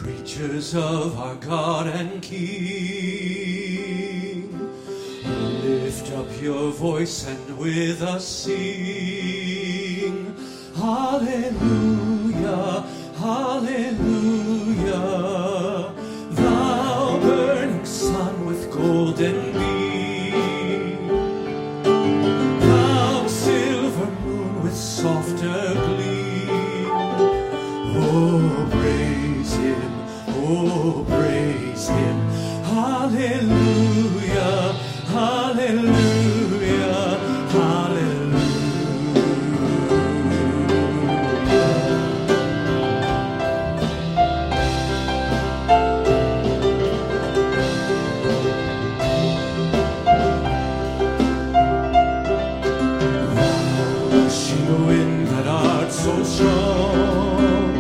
Creatures of our God and King, lift up your voice and with us sing. Hallelujah, hallelujah. Thou burning sun with golden beam, thou silver moon with softer gleam. Oh, praise him, oh, praise him. Hallelujah, hallelujah, hallelujah. Rushing wind that art so strong,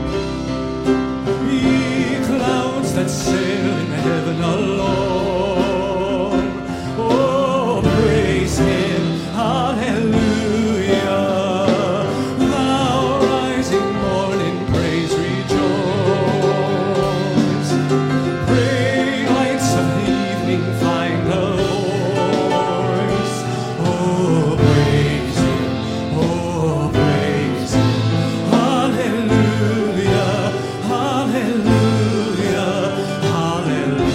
ye clouds that sail in heaven alone. Oh, praise him, hallelujah. Thou rising morning, praise, rejoice. Pray lights of the evening find a voice. Oh, praise him, oh, praise him. Hallelujah, hallelujah, hallelujah.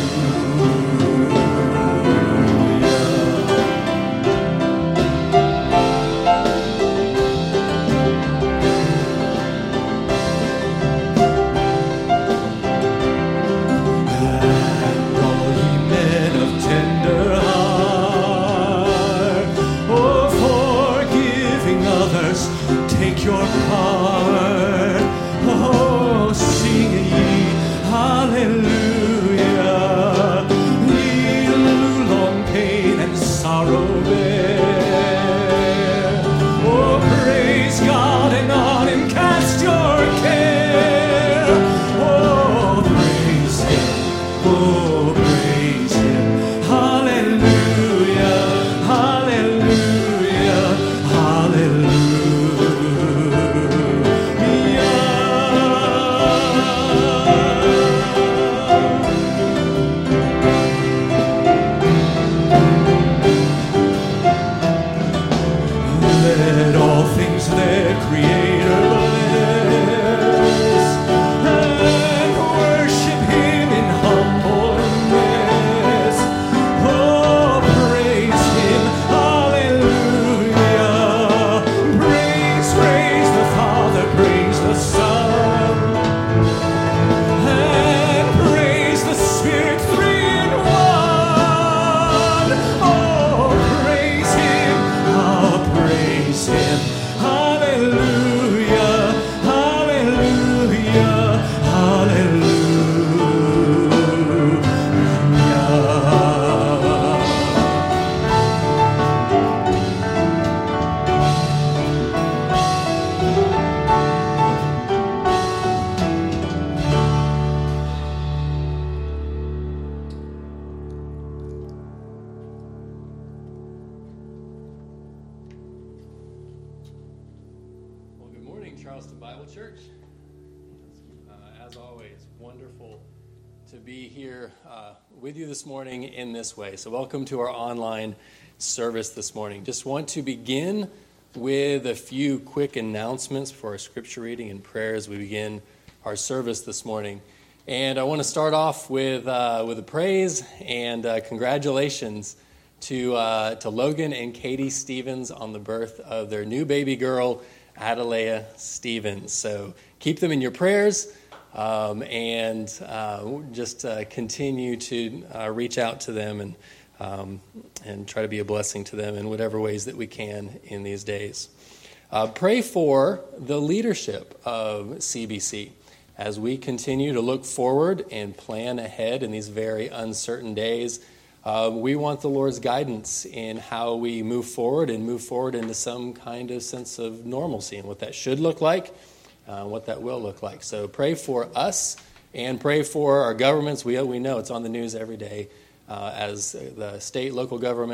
And all ye men of tender heart, oh, forgiving others, take your part. Oh, sing ye hallelujah. Ye who long pain and sorrow bear, oh, praise God and on him cast your care. Oh, praise him, oh, praise him. Hallelujah, hallelujah, Let all things their Creator bless, and worship him in humbleness. Oh, praise him, hallelujah. Praise, praise the Father, praise the Son, and praise the Spirit, three in one. Oh, praise him, praise him. Hallelujah, hallelujah, Well, good morning, Charleston Bible Church. As always, wonderful to be here with you this morning in this way. So welcome to our online service this morning. Just want to begin with a few quick announcements for our scripture reading and prayer as we begin our service this morning. And I want to start off with a praise and congratulations to Logan and Katie Stevens on the birth of their new baby girl, Adalea Stevens. So keep them in your prayers and just continue to reach out to them and try to be a blessing to them in whatever ways that we can in these days. Pray for the leadership of CBC as we continue to look forward and plan ahead in these very uncertain days. We want the Lord's guidance in how we move forward into some kind of sense of normalcy and what that should look like, what that will look like. So pray for us and pray for our governments. We know it's on the news every day as the state, local governments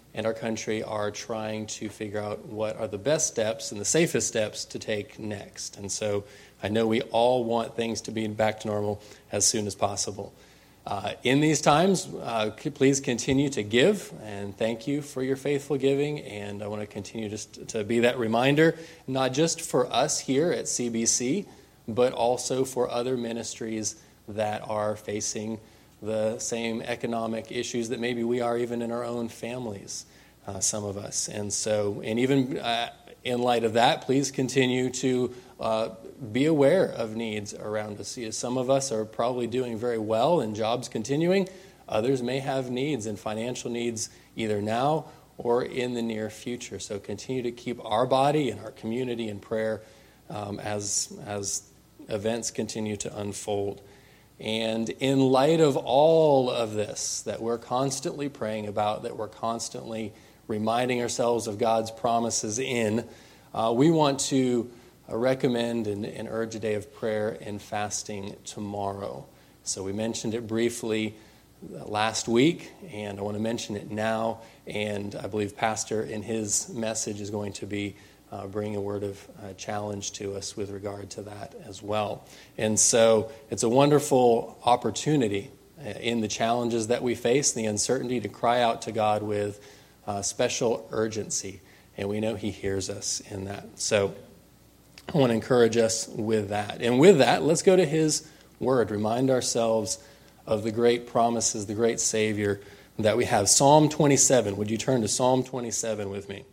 and our country are trying to figure out what are the best steps and the safest steps to take next. And so I know we all want things to be back to normal as soon as possible. In these times, please continue to give, and thank you for your faithful giving. And I want to continue just to be that reminder, not just for us here at CBC, but also for other ministries that are facing the same economic issues that maybe we are even in our own families, some of us. And so, and even in light of that, please continue to be aware of needs around us. Some of us are probably doing very well and jobs continuing. Others may have needs and financial needs either now or in the near future. So continue to keep our body and our community in prayer as events continue to unfold. And in light of all of this that we're constantly praying about, that we're constantly reminding ourselves of God's promises in, we want to recommend and urge a day of prayer and fasting tomorrow. So we mentioned it briefly last week, and I want to mention it now. And I believe Pastor in his message is going to be bringing a word of challenge to us with regard to that as well. And so it's a wonderful opportunity in the challenges that we face, the uncertainty, to cry out to God with special urgency. And we know He hears us in that. So I want to encourage us with that. And with that, let's go to His Word. Remind ourselves of the great promises, the great Savior that we have. Psalm 27. Would you turn to Psalm 27 with me?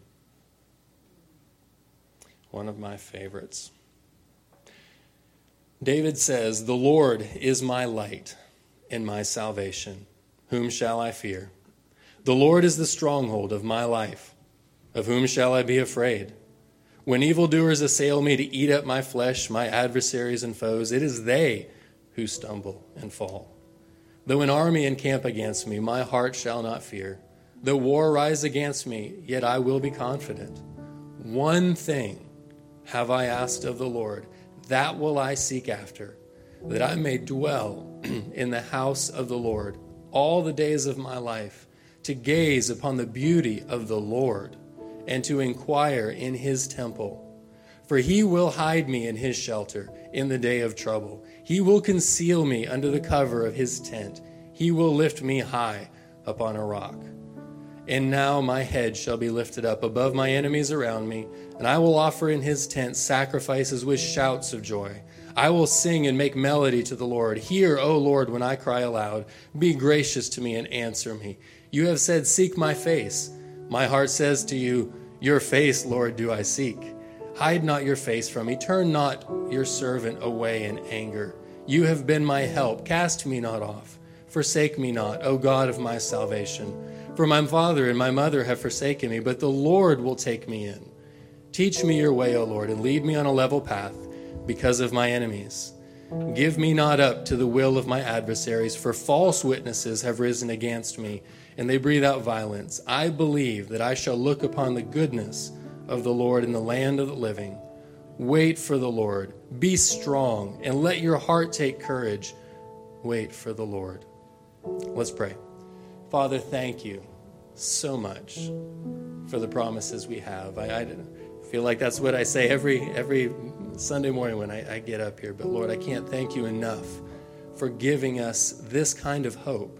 One of my favorites. David says, "The Lord is my light and my salvation. Whom shall I fear? The Lord is the stronghold of my life. Of whom shall I be afraid? When evildoers assail me to eat up my flesh, my adversaries and foes, it is they who stumble and fall. Though an army encamp against me, my heart shall not fear. Though war rise against me, yet I will be confident. One thing have I asked of the Lord, that will I seek after, that I may dwell in the house of the Lord all the days of my life, to gaze upon the beauty of the Lord, and to inquire in His temple. For He will hide me in His shelter in the day of trouble. He will conceal me under the cover of His tent. He will lift me high upon a rock. And now my head shall be lifted up above my enemies around me, and I will offer in His tent sacrifices with shouts of joy. I will sing and make melody to the Lord. Hear, O Lord, when I cry aloud. Be gracious to me and answer me. You have said, seek my face. My heart says to you, your face, Lord, do I seek. Hide not your face from me. Turn not your servant away in anger. You have been my help. Cast me not off. Forsake me not, O God of my salvation. For my father and my mother have forsaken me, but the Lord will take me in. Teach me your way, O Lord, and lead me on a level path because of my enemies. Give me not up to the will of my adversaries, for false witnesses have risen against me, and they breathe out violence. I believe that I shall look upon the goodness of the Lord in the land of the living. Wait for the Lord. Be strong, and let your heart take courage. Wait for the Lord." Let's pray. Father, thank you so much for the promises we have. I feel like that's what I say every Sunday morning when I get up here. But Lord, I can't thank you enough for giving us this kind of hope.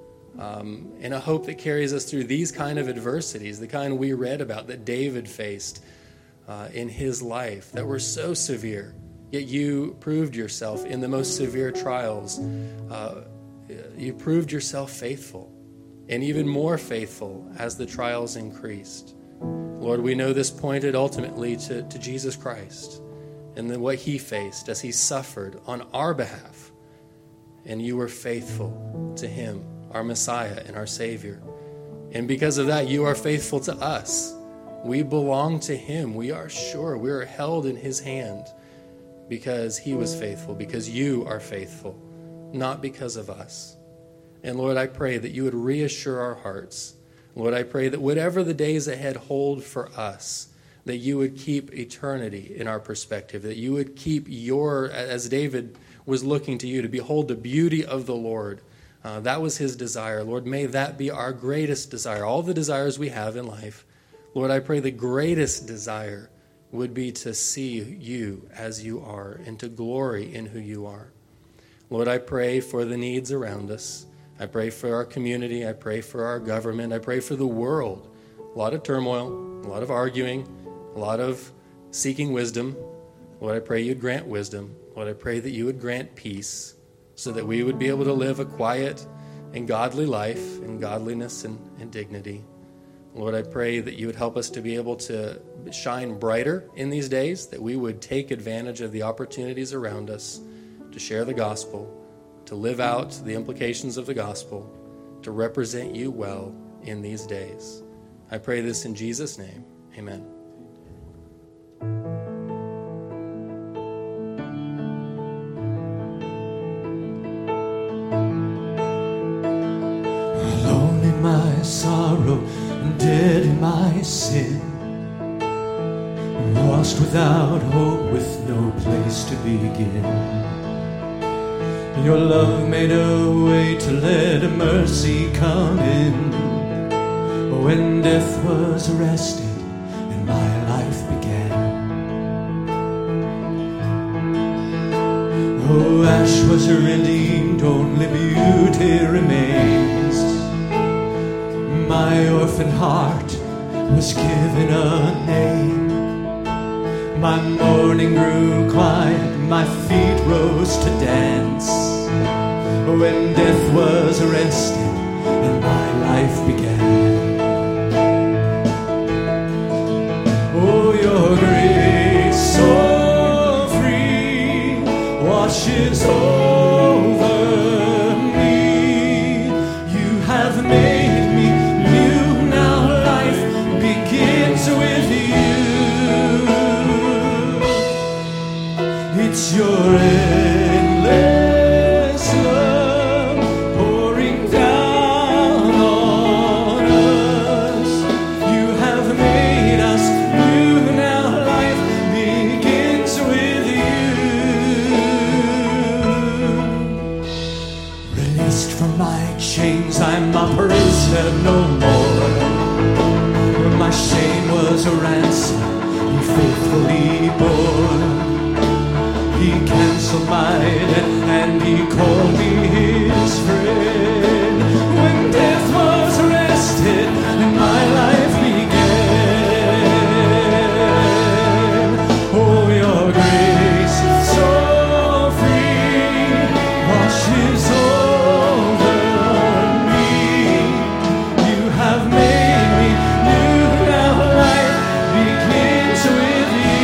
And a hope that carries us through these kind of adversities, the kind we read about that David faced in his life that were so severe. Yet you proved yourself in the most severe trials. You proved yourself faithful, and even more faithful as the trials increased. Lord, we know this pointed ultimately to Jesus Christ and then what He faced as He suffered on our behalf. And you were faithful to Him, our Messiah and our Savior. And because of that, you are faithful to us. We belong to Him. We are sure we are held in His hand because He was faithful, because you are faithful, not because of us. And Lord, I pray that you would reassure our hearts. Lord, I pray that whatever the days ahead hold for us, that you would keep eternity in our perspective, that you would keep as David was looking to you, to behold the beauty of the Lord That was his desire. Lord, may that be our greatest desire. All the desires we have in life, Lord, I pray the greatest desire would be to see you as you are and to glory in who you are. Lord, I pray for the needs around us. I pray for our community. I pray for our government. I pray for the world. A lot of turmoil, a lot of arguing, a lot of seeking wisdom. Lord, I pray you'd grant wisdom. Lord, I pray that you would grant peace so that we would be able to live a quiet and godly life in godliness and dignity. Lord, I pray that you would help us to be able to shine brighter in these days, that we would take advantage of the opportunities around us to share the gospel, to live out the implications of the gospel, to represent you well in these days. I pray this in Jesus' name. Amen. Alone in my sorrow, dead in my sin, lost without hope, with no place to begin. Your love made a way to let a mercy come in. When death was arrested and my life began. Oh, ash was redeemed, only beauty remains. My orphan heart was given a name. My mourning grew quiet, my feet rose to dance. When death was arrested and my life began. Oh, your grace so free washes over me. You have made me new, now life begins with you. It's your endless love pouring down on us. You have made us new, now life begins with you. Released from my chains, I'm a prisoner no more. My shame was a ransom he faithfully bore. He canceled my debt and he called me his friend. When death was arrested and my life began. Oh, your grace so free washes over me. You have made me new, now life begins with you.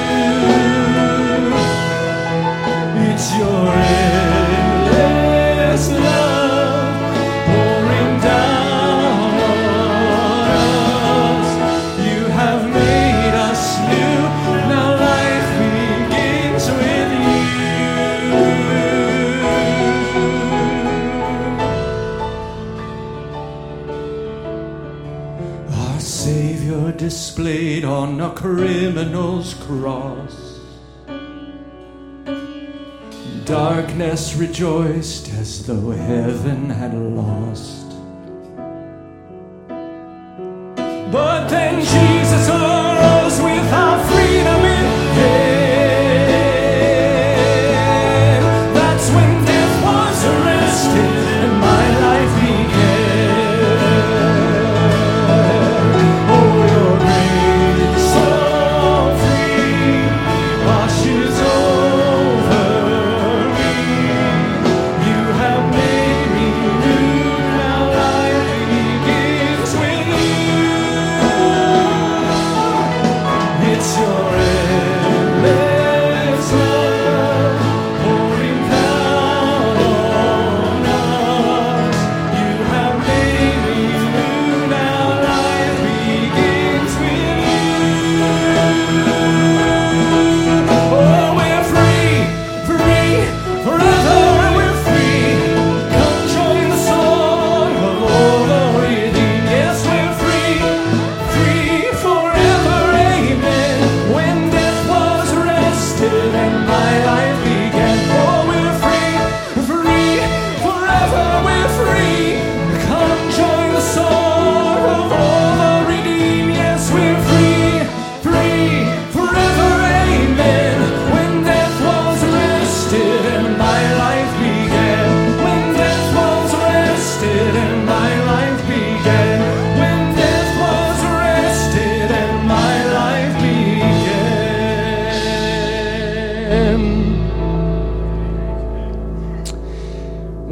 It's your endless love pouring down on us. You have made us new, now life begins with you. Our Savior displayed on a criminal's cross. Darkness rejoiced as though heaven had lost. But then Jesus arose with our freedom in hand. That's when death was arrested and my life began. Oh, your grace so free washes over. You have made me new, now life begins with you. It's your endless love pouring down on us. You have made me new, now life begins with you. Oh, we're free, free, forever we're free. Come join the song of all the redeemed. Yes, we're free, free forever, amen. When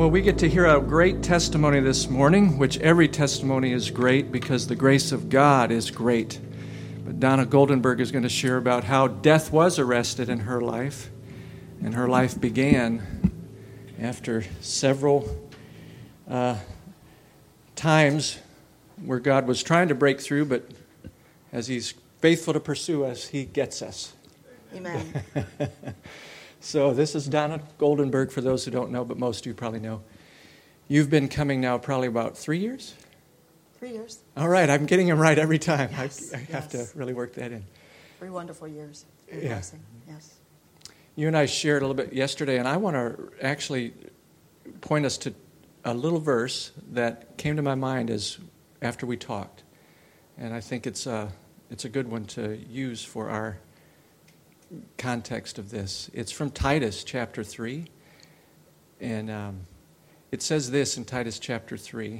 Well, we get to hear a great testimony this morning, which every testimony is great because the grace of God is great. But Donna Goldenberg is going to share about how death was arrested in her life, and her life began after several times where God was trying to break through, but as He's faithful to pursue us, He gets us. Amen. So this is Donna Goldenberg, for those who don't know, but most of you probably know. You've been coming now probably about 3 years? 3 years. All right, I'm getting them right every time. Yes, I have to really work that in. 3 wonderful years. Yeah. Yes. You and I shared a little bit yesterday, and I want to actually point us to a little verse that came to my mind after we talked. And I think it's a good one to use for our context of this. It's from Titus chapter 3. And it says this in Titus chapter 3.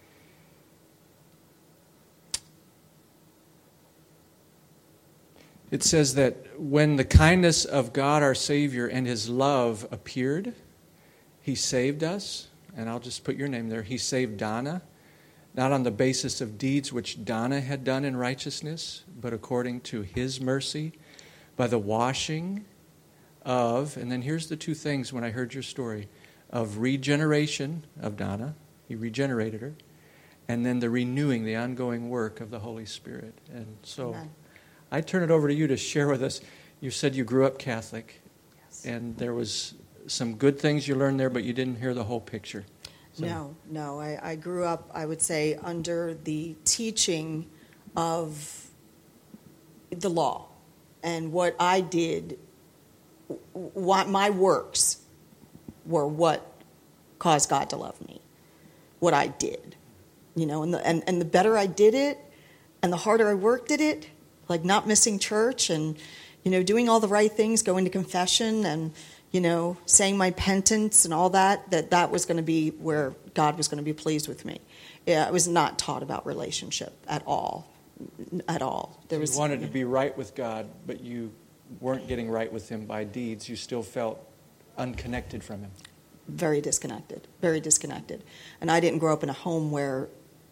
It says that when the kindness of God our Savior and His love appeared, He saved us. And I'll just put your name there. He saved Donna, not on the basis of deeds which Donna had done in righteousness, but according to His mercy, by the washing of, and then here's the two things when I heard your story, of regeneration of Donna. He regenerated her. And then the renewing, the ongoing work of the Holy Spirit. And so Amen. I turn it over to you to share with us. You said you grew up Catholic, Yes. and there was some good things you learned there, but you didn't hear the whole picture. So, No. I grew up, I would say, under the teaching of the law. And what I did, what my works were what caused God to love me. What I did. You know, and the better I did it, and the harder I worked at it, like not missing church and, you know, doing all the right things, going to confession and, you know, saying my penance and all that was going to be where God was going to be pleased with me. Yeah, I was not taught about relationship at all. At all. You wanted to be right with God, but you weren't getting right with Him by deeds. You still felt unconnected from Him. Very disconnected. And I didn't grow up in a home where,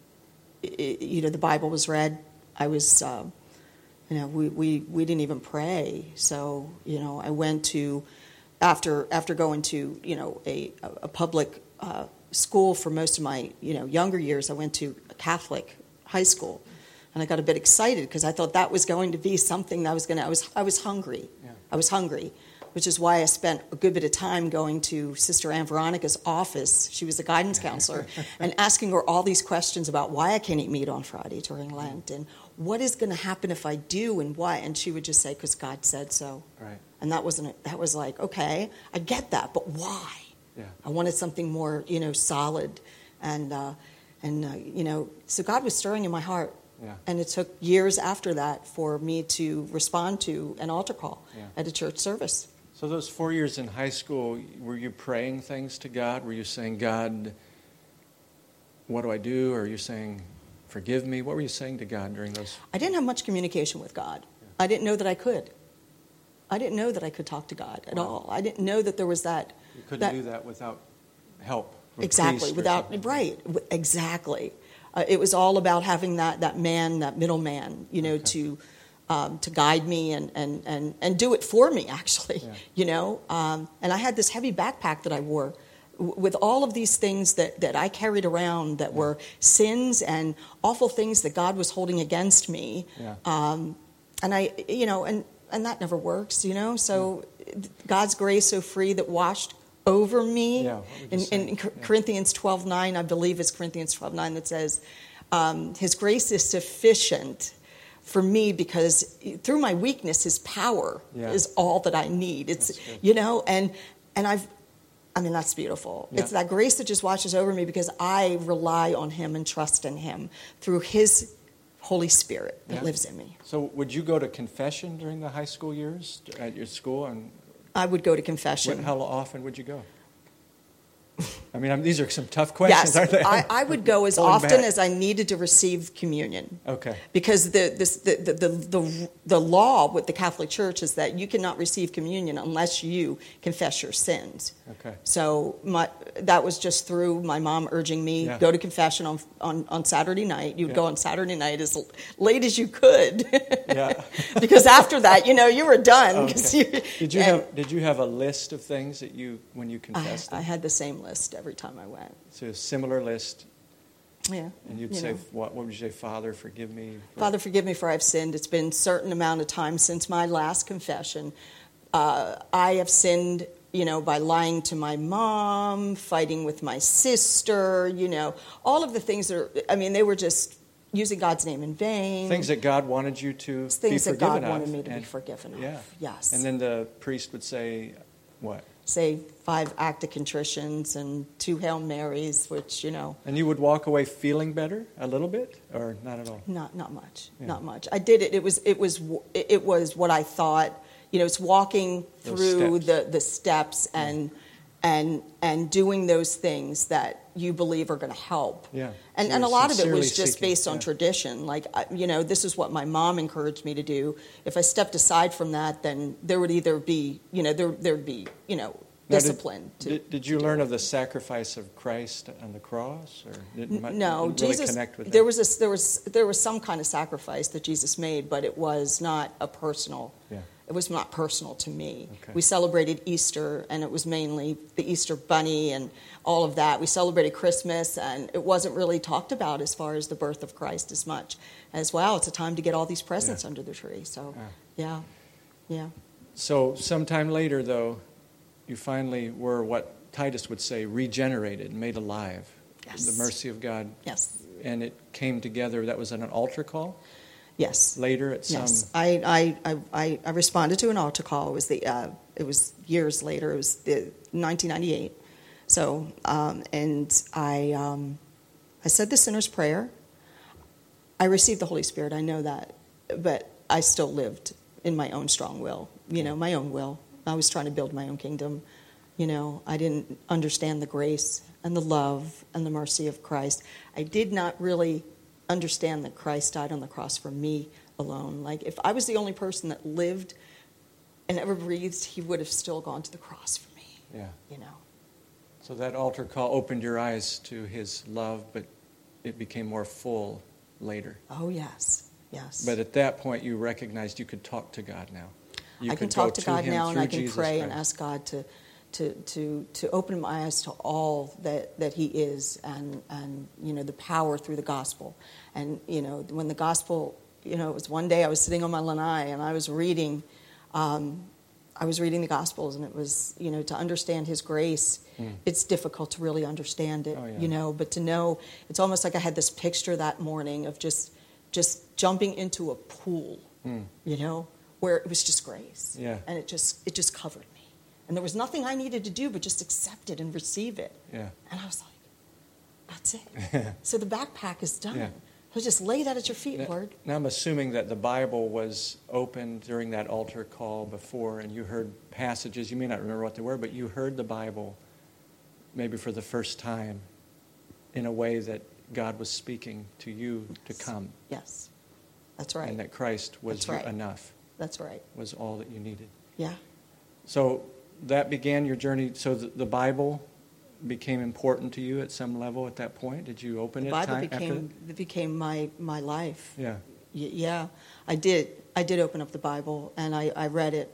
you know, the Bible was read. I was, you know, we didn't even pray. So, you know, I went to, after going to, you know, a public school for most of my, you know, younger years, I went to a Catholic high school. And I got a bit excited because I thought that was going to be something that I was hungry. Yeah. I was hungry, which is why I spent a good bit of time going to Sister Ann Veronica's office. She was a guidance counselor, and asking her all these questions about why I can't eat meat on Friday during Lent, and what is going to happen if I do, and why. And she would just say, because God said so. Right. And that was like, okay, I get that, but why? Yeah. I wanted something more, you know, solid, and you know, so God was stirring in my heart. Yeah. And it took years after that for me to respond to an altar call at a church service. So those 4 years in high school, were you praying things to God? Were you saying, God, what do I do? Or are you saying, forgive me? What were you saying to God during those? I didn't have much communication with God. Yeah. I didn't know that I could. I didn't know that I could talk to God at all. I didn't know that there was that. You couldn't do that without help. Exactly. Exactly. It was all about having that man, that middleman, you know, to guide me and do it for me, actually, you know. And I had this heavy backpack that I wore with all of these things that I carried around that were sins and awful things that God was holding against me. Yeah. And I, you know, and that never works, you know. So God's grace so free that washed over me. Yeah, in Corinthians 12:9, I believe it's Corinthians 12:9 that says, His grace is sufficient for me because through my weakness, His power is all that I need. It's, you know, and that's beautiful. Yeah. It's that grace that just washes over me because I rely on Him and trust in Him through His Holy Spirit that lives in me. So would you go to confession during the high school years at your school? And I would go to confession. How often would you go? I mean, these are some tough questions, Yes, aren't they? I would go as Pulling often back. as I needed to receive communion. Okay. Because the law with the Catholic Church is that you cannot receive communion unless you confess your sins. Okay. So that was just through my mom urging me, Yeah. go to confession on Saturday night. You'd Yeah. go on Saturday night as late as you could. Yeah. Because after that, you were done. 'cause Okay. you- Did you have a list of things that when you I confessed? had the same list every time I went. So a similar list, Yeah. and you'd you say, know. what would you say? Father, forgive me. Father, forgive me for I've sinned. It's been a certain amount of time since my last confession. I have sinned, by lying to my mom, fighting with my sister, all of the things they were just using God's name in vain. Things that God wanted you to be Things that forgiven God of. wanted me to be and- forgiven of. Yeah. Yes. And then the priest would say, what? Say 5 act of contritions and 2 Hail Marys, which, And you would walk away feeling better a little bit, or not at all? not much. Yeah. Not much. I did it. It was what I thought. It's walking Those through steps. the steps and doing those things that you believe are going to help. Yeah. And So a you're lot of it was sincerely just seeking, based on yeah. tradition. Like, this is what my mom encouraged me to do. If I stepped aside from that, then there would either be, there'd be, Now, discipline. Did you learn of the sacrifice of Christ on the cross, or No, didn't Jesus. really connect with there that? there was some kind of sacrifice that Jesus made, but it was not a personal. Yeah. It was not personal to me. Okay. We celebrated Easter, and it was mainly the Easter bunny and all of that. We celebrated Christmas, and it wasn't really talked about as far as the birth of Christ as much as, wow, it's a time to get all these presents under the tree. So, yeah. So sometime later, though, you finally were what Titus would say, regenerated, made alive. Yes. The mercy of God. Yes. And it came together. That was at an altar call Yes. later at some. Yes, I responded to an altar call. It was years later. It was 1998. So and I said the sinner's prayer. I received the Holy Spirit. I know that, but I still lived in my own strong will. My own will. I was trying to build my own kingdom. I didn't understand the grace and the love and the mercy of Christ. I did not really understand that Christ died on the cross for me alone. Like, if I was the only person that lived and ever breathed, he would have still gone to the cross for me. Yeah. So that altar call opened your eyes to his love, but it became more full later. Oh, yes. Yes. But at that point, you recognized you could talk to God now. You I can could go talk to God him now, and through I can Jesus pray and Christ. ask God to open my eyes to all that he is, and the power through the gospel. And when the gospel, it was one day I was sitting on my lanai and I was reading the gospels, and it was to understand his grace. It's difficult to really understand it. Oh, yeah. But to know, it's almost like I had this picture that morning of just jumping into a pool, where it was just grace. Yeah. And it just covered me. And there was nothing I needed to do but just accept it and receive it. Yeah. And I was like, that's it. So the backpack is done. Yeah. So just lay that at your feet, Lord. Now I'm assuming that the Bible was opened during that altar call before, and you heard passages. You may not remember what they were, but you heard the Bible maybe for the first time in a way that God was speaking to you to come. Yes. That's right. And that Christ was That's right. enough, That's right. was all that you needed. Yeah. So that began your journey. So the Bible became important to you at some level at that point? Did you open The it Bible after that? became my life. Yeah. Yeah, I did. I did open up the Bible, and I read it.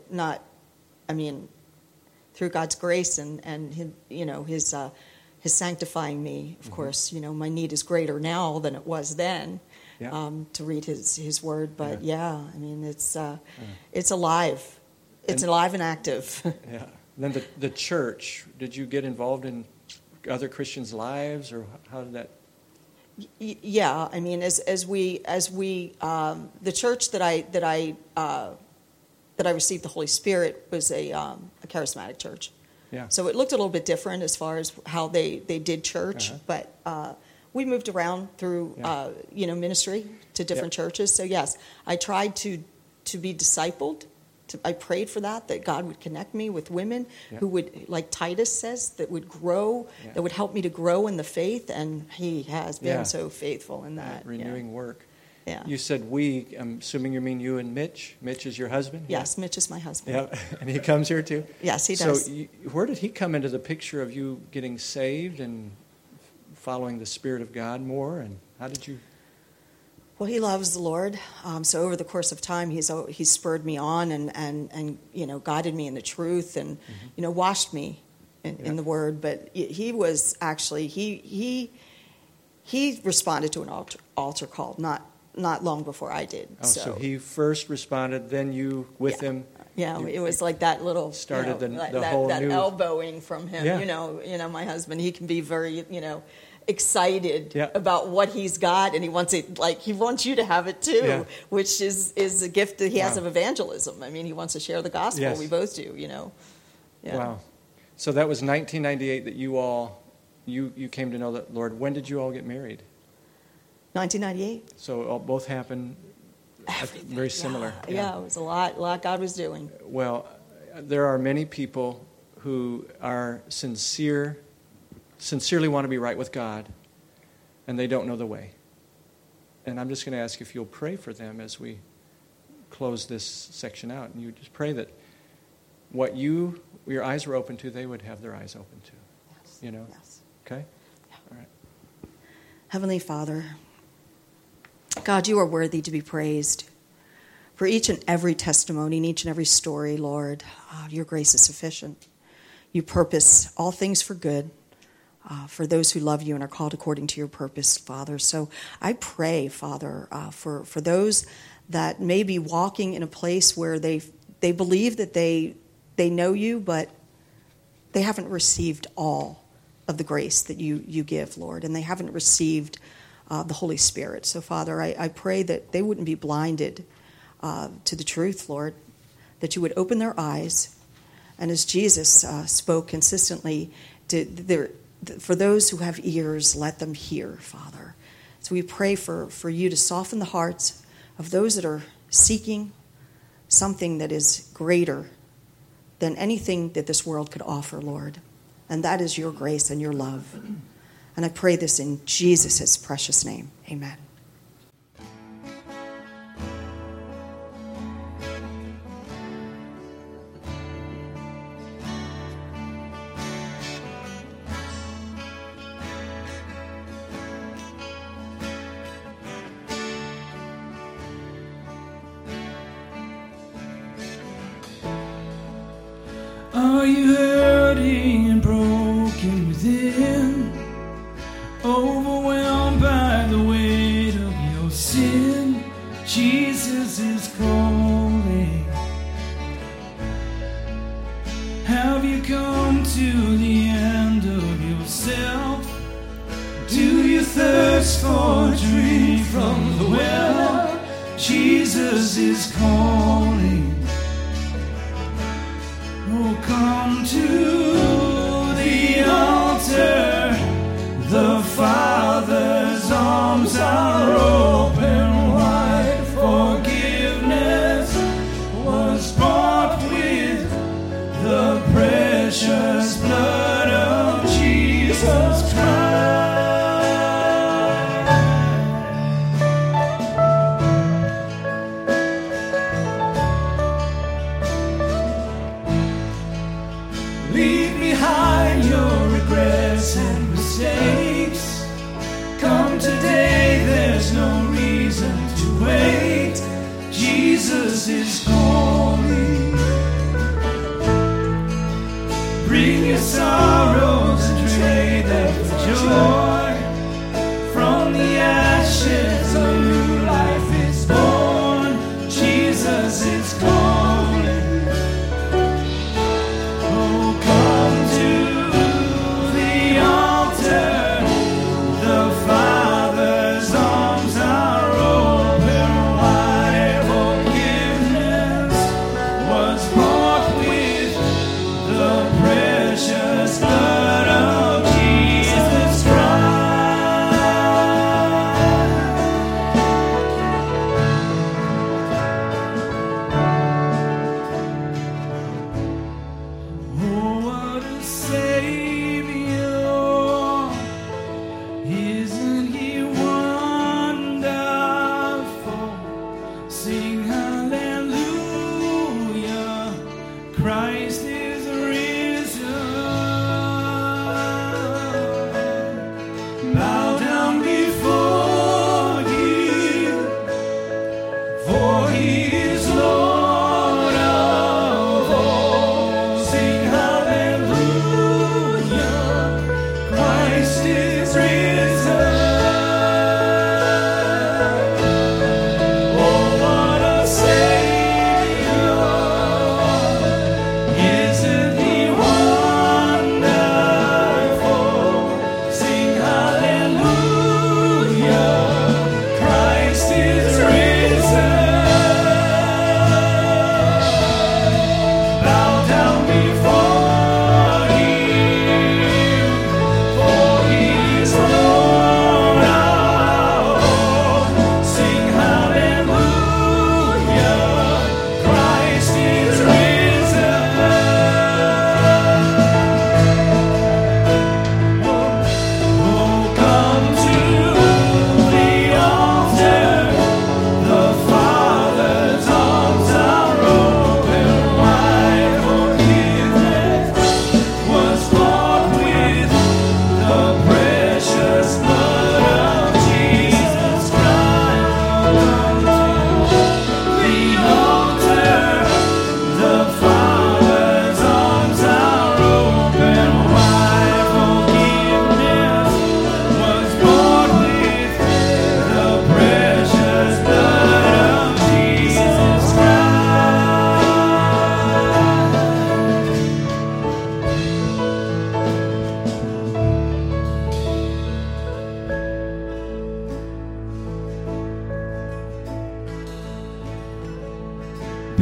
Through God's grace and his sanctifying me. Of course, my need is greater now than it was then. Yeah. To read his word, but it's Yeah. alive. It's And- alive and active. Yeah. Then the church, did you get involved in other Christians' lives, or how did that? Yeah, as we the church that I received the Holy Spirit was a charismatic church. Yeah. So it looked a little bit different as far as how they did church, Uh-huh. but we moved around through Yeah. ministry to different churches. So yes, I tried to be discipled I prayed for that God would connect me with women Yeah. who would, like Titus says, that would grow, Yeah. that would help me to grow in the faith, and he has been Yeah. so faithful in that. renewing work. Yeah. You said we. I'm assuming you mean you and Mitch. Mitch is your husband? Yes, Mitch is my husband. Yeah, and he comes here too? Yes, he does. So where did he come into the picture of you getting saved and following the Spirit of God more? And how did you... Well, he loves the Lord. So over the course of time, he's spurred me on and guided me in the truth and washed me in the Word. But he was actually he responded to an altar call not long before I did. Oh, so he first responded, then you with him. Yeah, it was like that little started the that, whole that new elbowing from him. Yeah. My husband, he can be very excited Yeah. about what he's got, and he wants it he wants you to have it too, Yeah. which is a gift that he has Wow. of evangelism. I mean, he wants to share the gospel. Yes. We both do. Yeah. Wow. So that was 1998 that you all you came to know the Lord. When did you all get married? 1998. So both happened very similar. Yeah, it was a lot God was doing. Well, there are many people who are sincerely want to be right with God, and they don't know the way. And I'm just going to ask if you'll pray for them as we close this section out. And you just pray that what your eyes were open to, they would have their eyes open to. Yes. Yes. Okay? Yeah. All right. Heavenly Father, God, you are worthy to be praised. For each and every testimony, in each and every story, Lord, your grace is sufficient. You purpose all things for good for those who love you and are called according to your purpose, Father. So I pray, Father, for those that may be walking in a place where they believe that they know you, but they haven't received all of the grace that you give, Lord, and they haven't received the Holy Spirit. So, Father, I pray that they wouldn't be blinded to the truth, Lord, that you would open their eyes. And as Jesus spoke consistently, for those who have ears, let them hear, Father. So we pray for you to soften the hearts of those that are seeking something that is greater than anything that this world could offer, Lord. And that is your grace and your love. And I pray this in Jesus' precious name. Amen. Are you hurting and broken within? Overwhelmed by the weight of your sin? Jesus is calling. Have you come to the end of yourself? Do you thirst for a drink from the well? Jesus is calling. Oh, come to the altar. The Father's arms are open wide. Forgiveness was bought with the precious blood of Jesus Christ. Leave behind your regrets and mistakes. Come today, there's no reason to wait. Jesus is calling.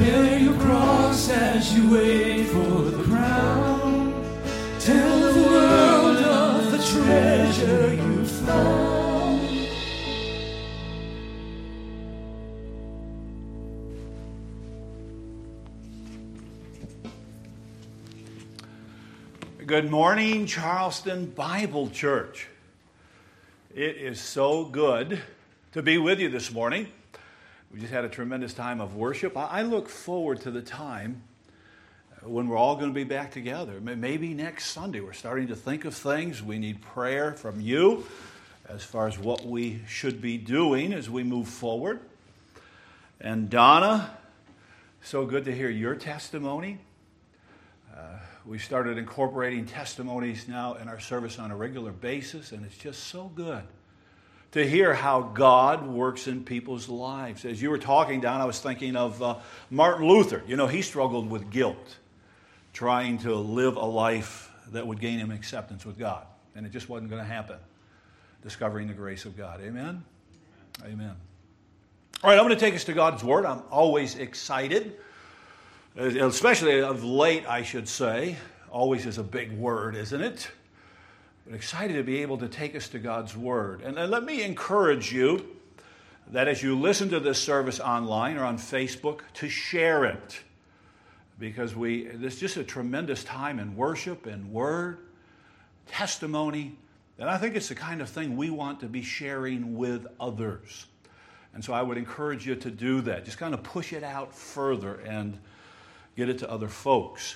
Bear your cross as you wait for the crown. Tell the world of the treasure you found. Good morning, Charleston Bible Church. It is so good to be with you this morning. We just had a tremendous time of worship. I look forward to the time when we're all going to be back together. Maybe next Sunday. We're starting to think of things. We need prayer from you as far as what we should be doing as we move forward. And Donna, so good to hear your testimony. We started incorporating testimonies now in our service on a regular basis, and it's just so good to hear how God works in people's lives. As you were talking, Don, I was thinking of Martin Luther. You know, he struggled with guilt, trying to live a life that would gain him acceptance with God, and it just wasn't going to happen. Discovering the grace of God. Amen? Amen. All right, I'm going to take us to God's Word. I'm always excited. Especially of late, I should say. Always is a big word, isn't it? But excited to be able to take us to God's Word. And let me encourage you that as you listen to this service online or on Facebook, to share it. Because this is just a tremendous time in worship and word, testimony. And I think it's the kind of thing we want to be sharing with others. And so I would encourage you to do that. Just kind of push it out further and get it to other folks.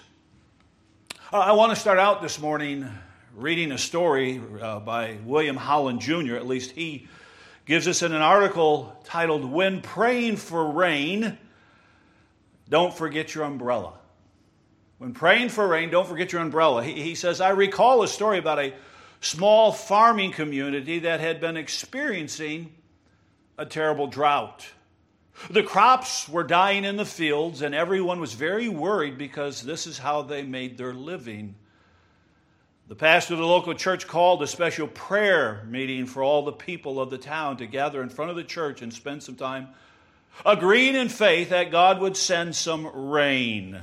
I want to start out this morning reading a story by William Holland Jr. At least he gives us in an article titled, "When Praying for Rain, Don't Forget Your Umbrella." When praying for rain, don't forget your umbrella. He says, I recall a story about a small farming community that had been experiencing a terrible drought. The crops were dying in the fields, and everyone was very worried because this is how they made their living. The pastor of the local church called a special prayer meeting for all the people of the town to gather in front of the church and spend some time agreeing in faith that God would send some rain.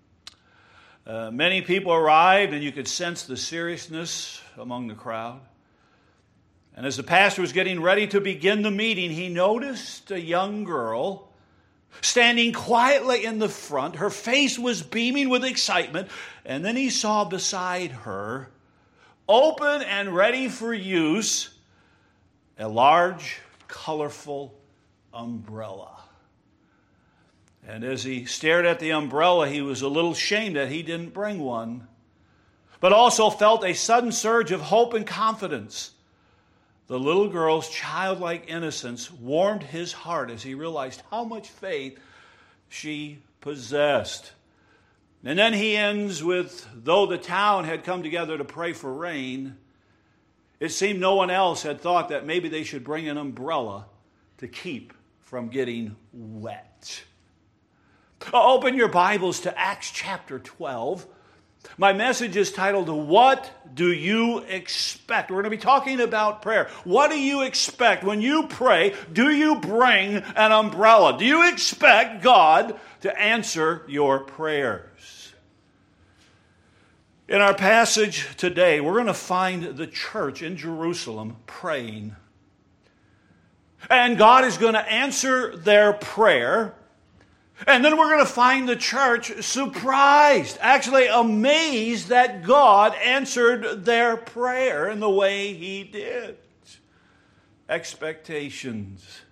Many people arrived, and you could sense the seriousness among the crowd. And as the pastor was getting ready to begin the meeting, he noticed a young girl standing quietly in the front. Her face was beaming with excitement. And then he saw beside her, open and ready for use, a large, colorful umbrella. And as he stared at the umbrella, he was a little ashamed that he didn't bring one, but also felt a sudden surge of hope and confidence. The little girl's childlike innocence warmed his heart as he realized how much faith she possessed. And then he ends with, though the town had come together to pray for rain, it seemed no one else had thought that maybe they should bring an umbrella to keep from getting wet. Open your Bibles to Acts chapter 12. My message is titled, What Do You Expect? We're going to be talking about prayer. What do you expect when you pray? Do you bring an umbrella? Do you expect God to answer your prayers? In our passage today, we're going to find the church in Jerusalem praying. And God is going to answer their prayer. And then we're going to find the church surprised, actually amazed that God answered their prayer in the way He did. Expectations.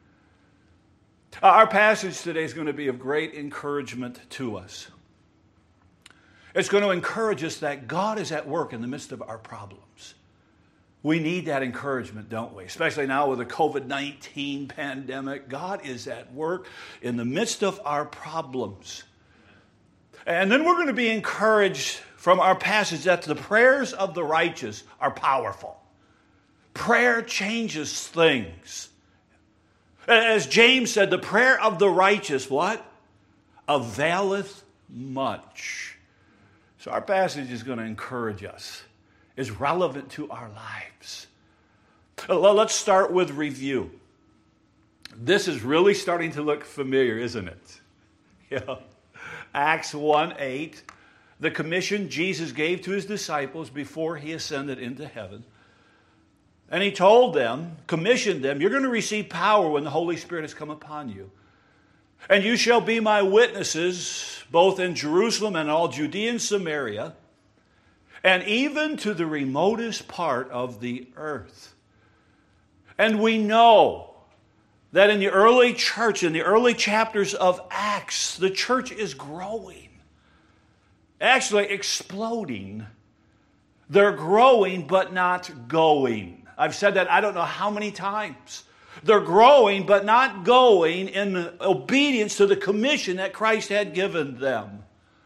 Our passage today is going to be of great encouragement to us. It's going to encourage us that God is at work in the midst of our problems. We need that encouragement, don't we? Especially now with the COVID-19 pandemic. God is at work in the midst of our problems. And then we're going to be encouraged from our passage that the prayers of the righteous are powerful. Prayer changes things. As James said, the prayer of the righteous, what? Availeth much. So our passage is going to encourage us. Is relevant to our lives. Let's start with review. This is really starting to look familiar, isn't it? Yeah. Acts 1:8, the commission Jesus gave to his disciples before he ascended into heaven. And he told them, commissioned them, you're going to receive power when the Holy Spirit has come upon you. And you shall be my witnesses, both in Jerusalem and all Judea and Samaria, and even to the remotest part of the earth. And we know that in the early church, in the early chapters of Acts, the church is growing. Actually exploding. They're growing but not going. I've said that I don't know how many times. They're growing but not going in obedience to the commission that Christ had given them.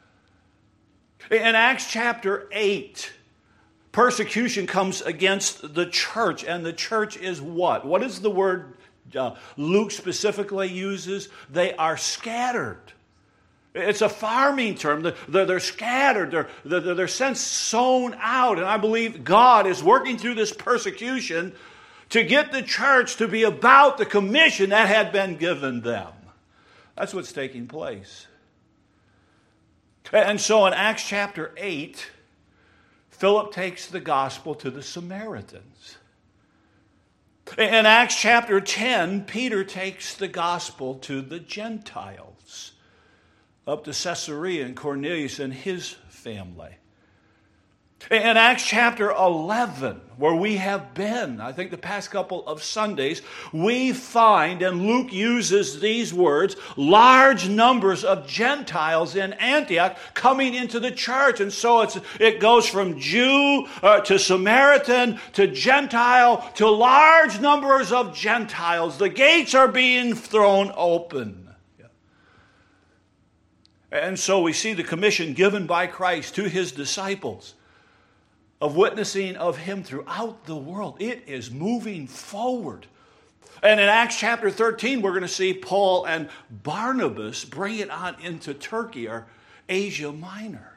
In Acts chapter 8, persecution comes against the church, and the church is what? What is the word Luke specifically uses? They are scattered. It's a farming term. They're scattered. They're since sown out. And I believe God is working through this persecution to get the church to be about the commission that had been given them. That's what's taking place. And so in Acts chapter 8, Philip takes the gospel to the Samaritans. In Acts chapter 10, Peter takes the gospel to the Gentiles, up to Caesarea and Cornelius and his family. In Acts chapter 11, where we have been, I think the past couple of Sundays, we find, and Luke uses these words, large numbers of Gentiles in Antioch coming into the church. And so it goes from Jew to Samaritan to Gentile to large numbers of Gentiles. The gates are being thrown open. And so we see the commission given by Christ to his disciples of witnessing of him throughout the world. It is moving forward. And in Acts chapter 13, we're going to see Paul and Barnabas bring it on into Turkey or Asia Minor.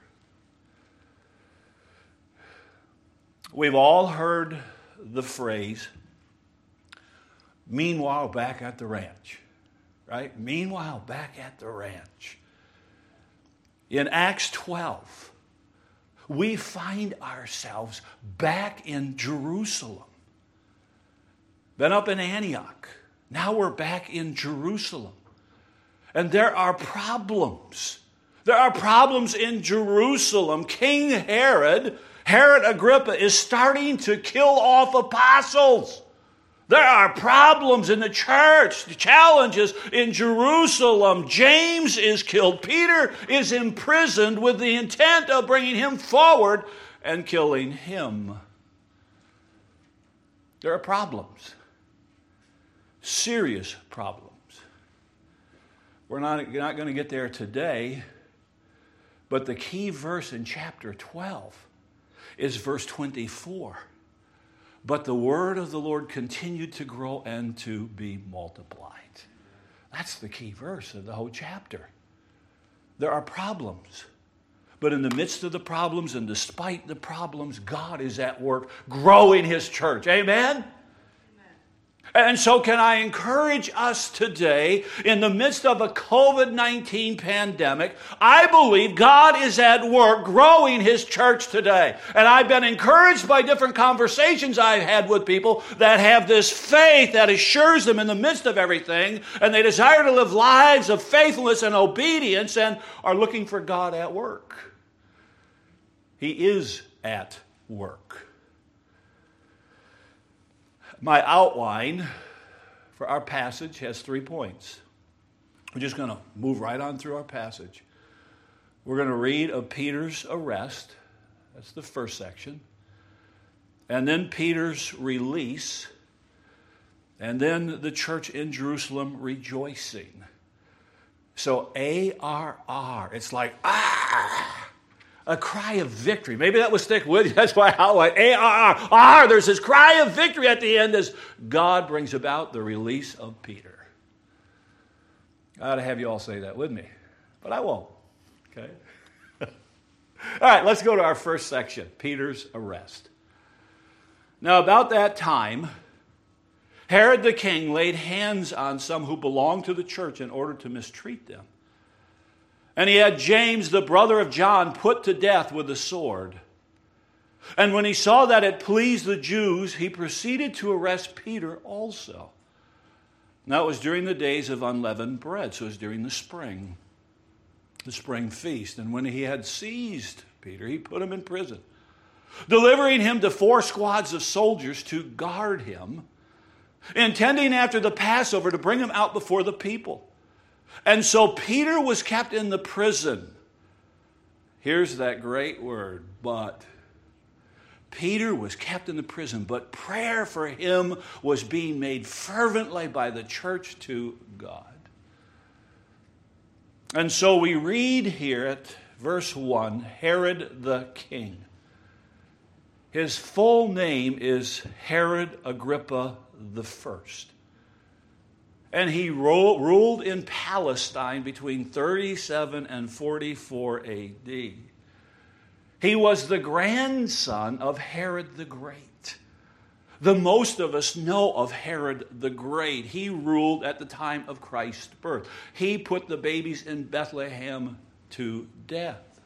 We've all heard the phrase, meanwhile back at the ranch. Right? Meanwhile back at the ranch. In Acts 12, we find ourselves back in Jerusalem. Been up in Antioch. Now we're back in Jerusalem. And there are problems. There are problems in Jerusalem. King Herod Agrippa, is starting to kill off apostles. There are problems in the church, challenges in Jerusalem. James is killed. Peter is imprisoned with the intent of bringing him forward and killing him. There are problems, serious problems. We're not going to get there today, but the key verse in chapter 12 is verse 24. But the word of the Lord continued to grow and to be multiplied. That's the key verse of the whole chapter. There are problems. But in the midst of the problems and despite the problems, God is at work growing his church. Amen? And so can I encourage us today, in the midst of a COVID-19 pandemic, I believe God is at work growing his church today. And I've been encouraged by different conversations I've had with people that have this faith that assures them in the midst of everything, and they desire to live lives of faithfulness and obedience and are looking for God at work. He is at work. My outline for our passage has 3 points. We're just going to move right on through our passage. We're going to read of Peter's arrest. That's the first section. And then Peter's release. And then the church in Jerusalem rejoicing. So ARR. It's like, a cry of victory. Maybe that will stick with you. That's why I outlined ARR. There's this cry of victory at the end as God brings about the release of Peter. I ought to have you all say that with me, but I won't. Okay? All right, let's go to our first section, Peter's arrest. Now, about that time, Herod the king laid hands on some who belonged to the church in order to mistreat them. And he had James, the brother of John, put to death with a sword. And when he saw that it pleased the Jews, he proceeded to arrest Peter also. Now it was during the days of unleavened bread, so it was during the spring feast. And when he had seized Peter, he put him in prison, delivering him to 4 squads of soldiers to guard him, intending after the Passover to bring him out before the people. And so Peter was kept in the prison. Here's that great word, but. Peter was kept in the prison, but prayer for him was being made fervently by the church to God. And so we read here at verse 1, Herod the king. His full name is Herod Agrippa the First. And he ruled in Palestine between 37 and 44 A.D. He was the grandson of Herod the Great. The most of us know of Herod the Great. He ruled at the time of Christ's birth. He put the babies in Bethlehem to death.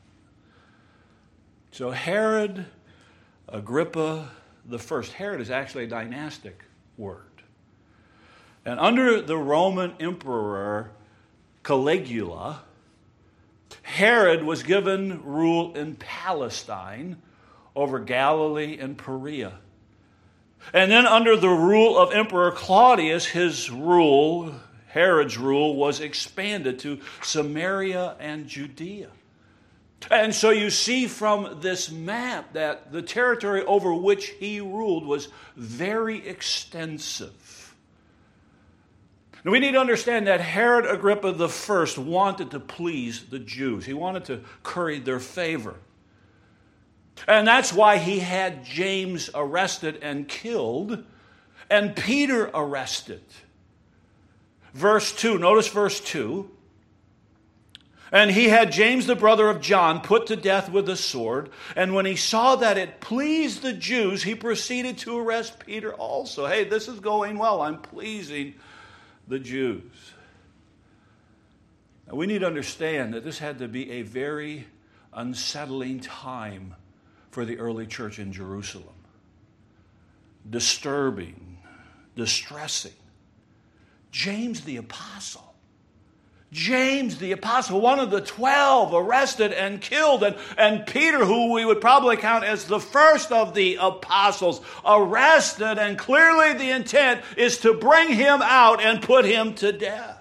So Herod Agrippa the First. Herod is actually a dynastic word. And under the Roman Emperor Caligula, Herod was given rule in Palestine over Galilee and Perea. And then under the rule of Emperor Claudius, Herod's rule was expanded to Samaria and Judea. And so you see from this map that the territory over which he ruled was very extensive. Now we need to understand that Herod Agrippa I wanted to please the Jews. He wanted to curry their favor. And that's why he had James arrested and killed, and Peter arrested. Verse 2, notice verse 2. And he had James, the brother of John, put to death with a sword. And when he saw that it pleased the Jews, he proceeded to arrest Peter also. Hey, this is going well. I'm pleasing the Jews. Now, we need to understand that this had to be a very unsettling time for the early church in Jerusalem. Disturbing, distressing. James the Apostle, one of the 12, arrested and killed. And Peter, who we would probably count as the first of the apostles, arrested. And clearly the intent is to bring him out and put him to death.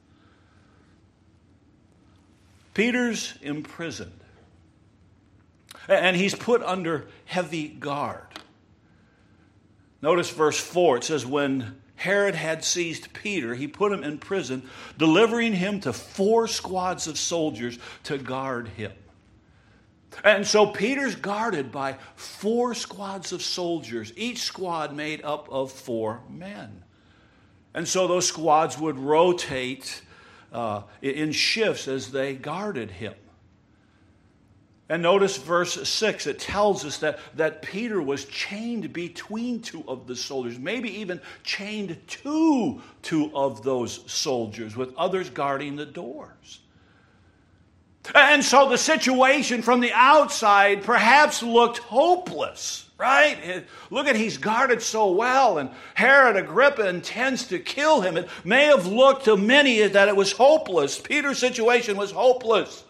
Peter's imprisoned. And he's put under heavy guard. Notice verse 4. It says, when Herod had seized Peter, he put him in prison, delivering him to 4 squads of soldiers to guard him. And so Peter's guarded by 4 squads of soldiers, each squad made up of 4 men. And so those squads would rotate in shifts as they guarded him. And notice verse 6, it tells us that Peter was chained between 2 of the soldiers, maybe even chained to 2 of those soldiers, with others guarding the doors. And so the situation from the outside perhaps looked hopeless, right? Look at, he's guarded so well, and Herod Agrippa intends to kill him. It may have looked to many that it was hopeless. Peter's situation was hopeless.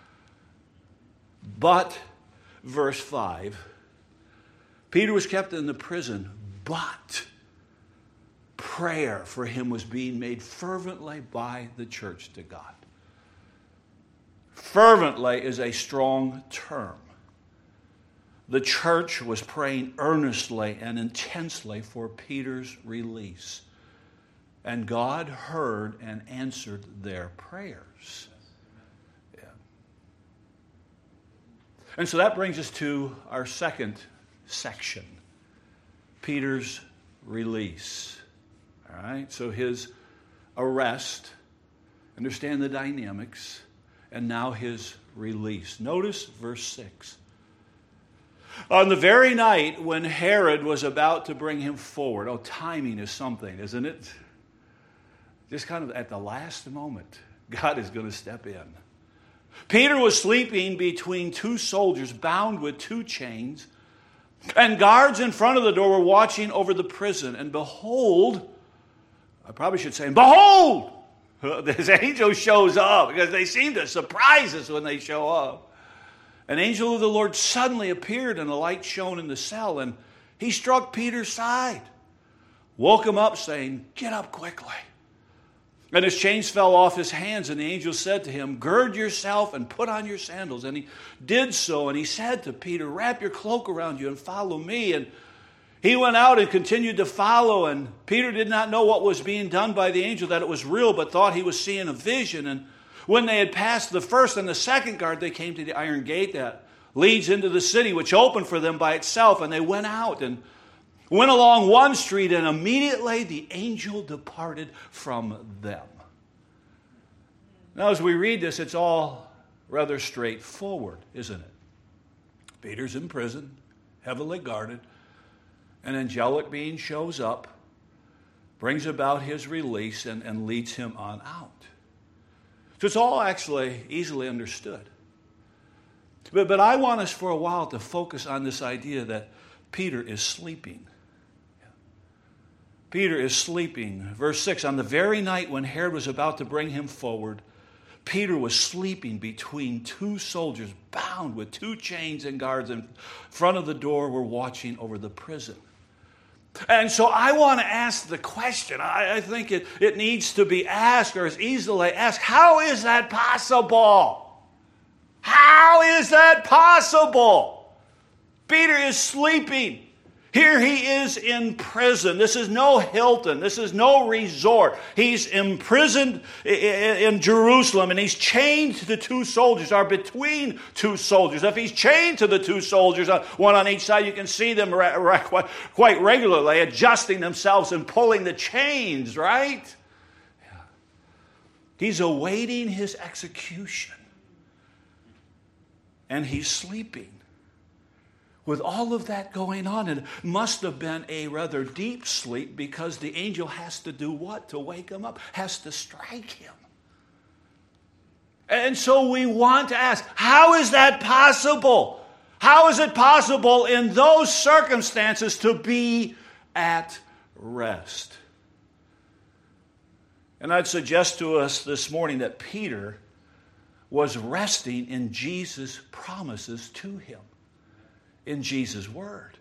But, verse 5, Peter was kept in the prison, but prayer for him was being made fervently by the church to God. Fervently is a strong term. The church was praying earnestly and intensely for Peter's release. And God heard and answered their prayers. And so that brings us to our second section, Peter's release. All right, so his arrest, understand the dynamics, and now his release. Notice verse 6. On the very night when Herod was about to bring him forward, timing is something, isn't it? Just kind of at the last moment, God is going to step in. Peter was sleeping between two soldiers bound with two chains, and guards in front of the door were watching over the prison. And behold, I probably should say, behold, this angel shows up, because they seem to surprise us when they show up. An angel of the Lord suddenly appeared, and a light shone in the cell, and he struck Peter's side, woke him up, saying, "Get up quickly." And his chains fell off his hands, and the angel said to him, "Gird yourself and put on your sandals." And he did so, and he said to Peter, "Wrap your cloak around you and follow me." And he went out and continued to follow, and Peter did not know what was being done by the angel, that it was real, but thought he was seeing a vision. And when they had passed the first and the second guard, they came to the iron gate that leads into the city, which opened for them by itself. And they went out and went along one street, and immediately the angel departed from them. Now, as we read this, it's all rather straightforward, isn't it? Peter's in prison, heavily guarded. An angelic being shows up, brings about his release, and leads him on out. So it's all actually easily understood. But I want us for a while to focus on this idea that Peter is sleeping. Peter is sleeping. Verse 6, on the very night when Herod was about to bring him forward, Peter was sleeping between two soldiers bound with two chains, and guards in front of the door were watching over the prison. And so I want to ask the question, I think it needs to be asked, or is easily asked, how is that possible? How is that possible? Peter is sleeping. Here he is in prison. This is no Hilton. This is no resort. He's imprisoned in Jerusalem, and he's chained to two soldiers, or between two soldiers. If he's chained to the two soldiers, one on each side, you can see them quite regularly adjusting themselves and pulling the chains, right? Yeah. He's awaiting his execution, and he's sleeping. With all of that going on, it must have been a rather deep sleep, because the angel has to do what? To wake him up, has to strike him. And so we want to ask, how is that possible? How is it possible in those circumstances to be at rest? And I'd suggest to us this morning that Peter was resting in Jesus' promises to him, in Jesus' word.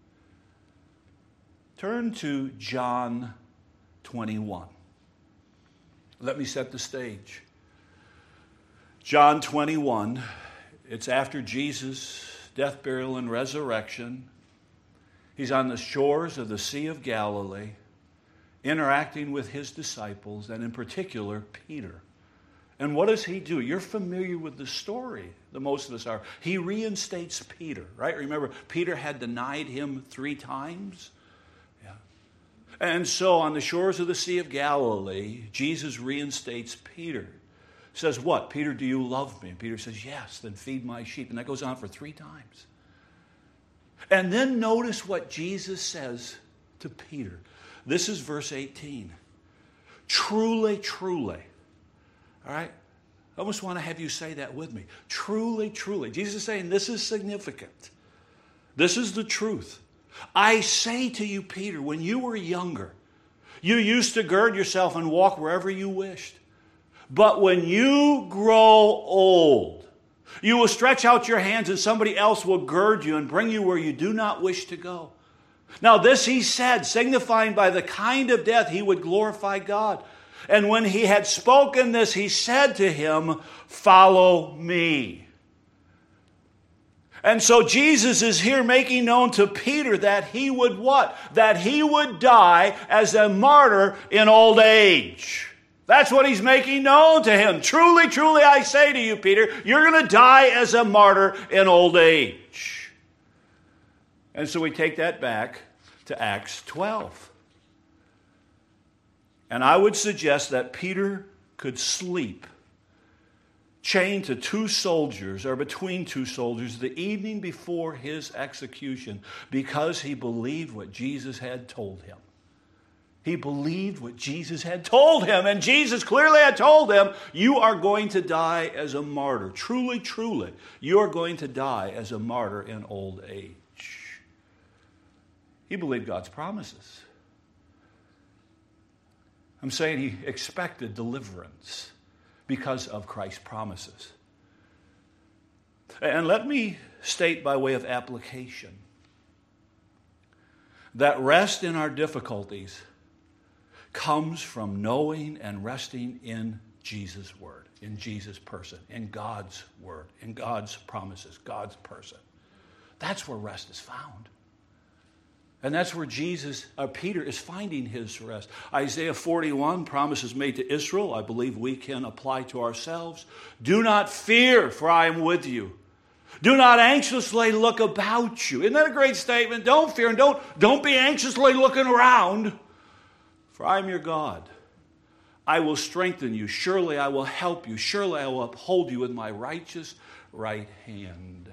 Turn to John 21. Let me set the stage. John 21, it's after Jesus' death, burial, and resurrection. He's on the shores of the Sea of Galilee, interacting with his disciples, and in particular, Peter. And what does he do? You're familiar with the story, the most of us are. He reinstates Peter, right? Remember, Peter had denied him 3 times. Yeah. And so on the shores of the Sea of Galilee, Jesus reinstates Peter. Says, what? Peter, do you love me? And Peter says, yes, then feed my sheep. And that goes on for 3 times. And then notice what Jesus says to Peter. This is verse 18. Truly, truly. All right? I almost want to have you say that with me. Truly, truly. Jesus is saying this is significant. This is the truth. I say to you, Peter, when you were younger, you used to gird yourself and walk wherever you wished. But when you grow old, you will stretch out your hands, and somebody else will gird you and bring you where you do not wish to go. Now this he said, signifying by the kind of death he would glorify God. And when he had spoken this, he said to him, follow me. And so Jesus is here making known to Peter that he would what? That he would die as a martyr in old age. That's what he's making known to him. Truly, truly, I say to you, Peter, you're going to die as a martyr in old age. And so we take that back to Acts 12. And I would suggest that Peter could sleep chained to 2 soldiers, or between 2 soldiers, the evening before his execution, because he believed what Jesus had told him. He believed what Jesus had told him. And Jesus clearly had told him, you are going to die as a martyr. Truly, truly, you are going to die as a martyr in old age. He believed God's promises. I'm saying he expected deliverance because of Christ's promises. And let me state by way of application that rest in our difficulties comes from knowing and resting in Jesus' word, in Jesus' person, in God's word, in God's promises, God's person. That's where rest is found. And that's where Peter is finding his rest. Isaiah 41, promises made to Israel, I believe we can apply to ourselves. Do not fear, for I am with you. Do not anxiously look about you. Isn't that a great statement? Don't fear and don't be anxiously looking around. For I am your God. I will strengthen you. Surely I will help you. Surely I will uphold you with my righteous right hand.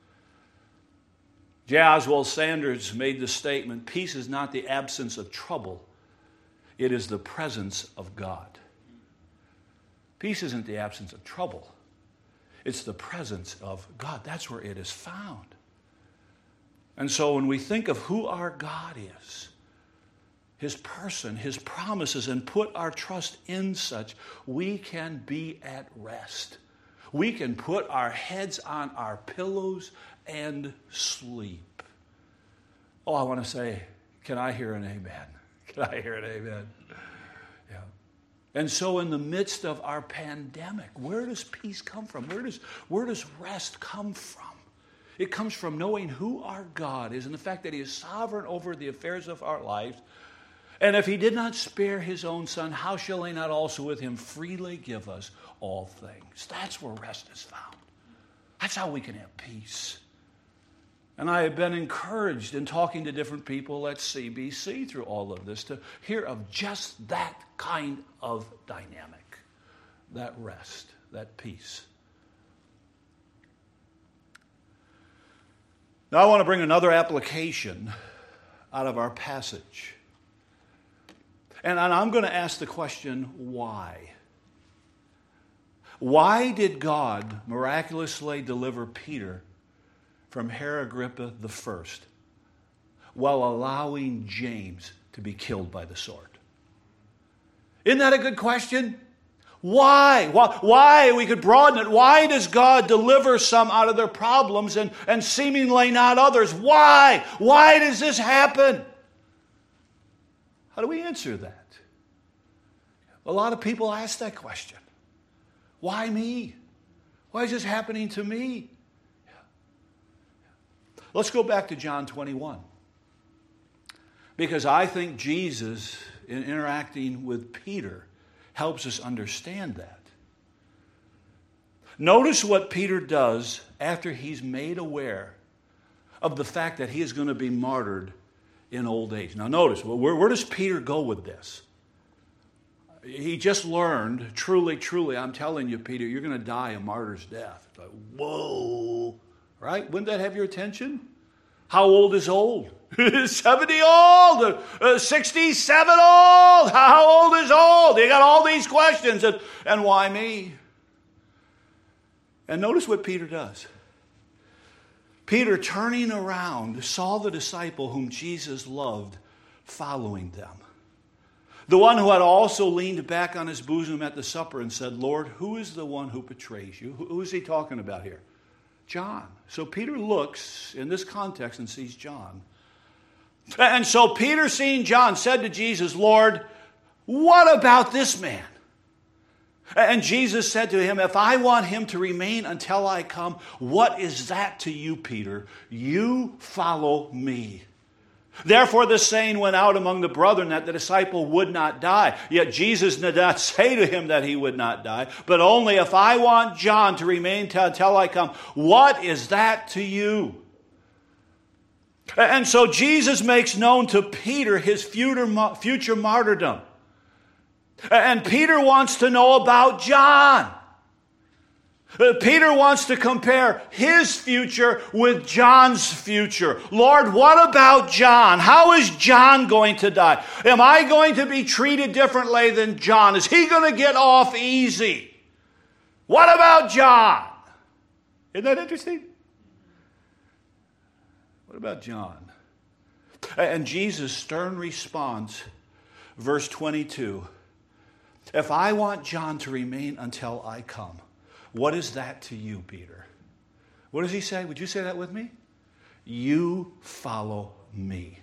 J. Oswald Sanders made the statement, peace is not the absence of trouble. It is the presence of God. Peace isn't the absence of trouble. It's the presence of God. That's where it is found. And so when we think of who our God is, His person, His promises, and put our trust in such, we can be at rest. We can put our heads on our pillows and sleep. Oh, I want to say, can I hear an amen? Can I hear an amen? Yeah. And so in the midst of our pandemic, where does peace come from? Where does rest come from? It comes from knowing who our God is and the fact that He is sovereign over the affairs of our lives. And if He did not spare His own Son, how shall He not also with Him freely give us all things? That's where rest is found. That's how we can have peace. And I have been encouraged in talking to different people at CBC through all of this to hear of just that kind of dynamic, that rest, that peace. Now I want to bring another application out of our passage. And I'm going to ask the question, why? Why did God miraculously deliver Peter from Herod Agrippa I while allowing James to be killed by the sword? Isn't that a good question? Why? Why? We could broaden it. Why does God deliver some out of their problems and seemingly not others? Why? Why does this happen? How do we answer that? A lot of people ask that question. Why me? Why is this happening to me? Let's go back to John 21. Because I think Jesus, in interacting with Peter, helps us understand that. Notice what Peter does after he's made aware of the fact that he is going to be martyred in old age. Now notice, where does Peter go with this? He just learned, truly, truly, I'm telling you, Peter, you're going to die a martyr's death. Like, whoa, right? Wouldn't that have your attention? How old is old? 70 old, 67 old. How old is old? You got all these questions, and why me? And notice what Peter does. Peter, turning around, saw the disciple whom Jesus loved following them. The one who had also leaned back on his bosom at the supper and said, Lord, who is the one who betrays you? Who is he talking about here? John. So Peter looks in this context and sees John. And so Peter, seeing John, said to Jesus, Lord, what about this man? And Jesus said to him, if I want him to remain until I come, what is that to you, Peter? You follow me. Therefore the saying went out among the brethren that the disciple would not die. Yet Jesus did not say to him that he would not die, but only if I want John to remain until I come, what is that to you? And so Jesus makes known to Peter his future martyrdom. And Peter wants to know about John. Peter wants to compare his future with John's future. Lord, what about John? How is John going to die? Am I going to be treated differently than John? Is he going to get off easy? What about John? Isn't that interesting? What about John? And Jesus' stern response, verse 22, if I want John to remain until I come, what is that to you, Peter? What does he say? Would you say that with me? You follow me.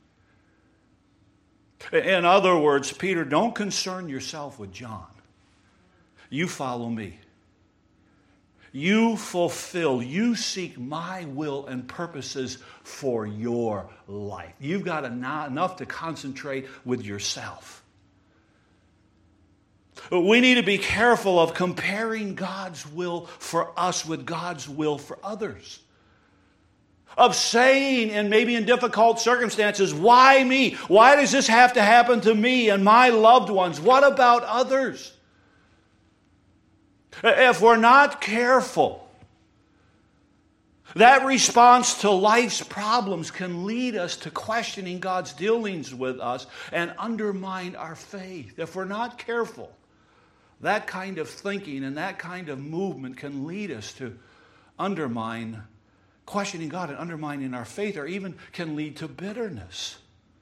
In other words, Peter, don't concern yourself with John. You follow me. You fulfill, you seek my will and purposes for your life. You've got enough to concentrate with yourself. We need to be careful of comparing God's will for us with God's will for others. Of saying, and maybe in difficult circumstances, why me? Why does this have to happen to me and my loved ones? What about others? If we're not careful, that response to life's problems can lead us to questioning God's dealings with us and undermine our faith. If we're not careful, that kind of thinking and that kind of movement can lead us to undermine, questioning God and undermining our faith, or even can lead to bitterness.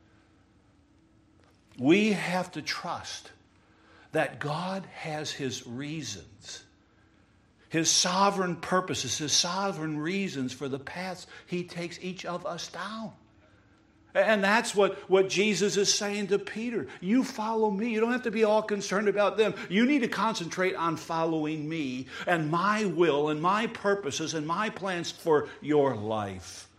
We have to trust that God has His reasons, His sovereign purposes, His sovereign reasons for the paths He takes each of us down. And that's what Jesus is saying to Peter. You follow me. You don't have to be all concerned about them. You need to concentrate on following me and my will and my purposes and my plans for your life.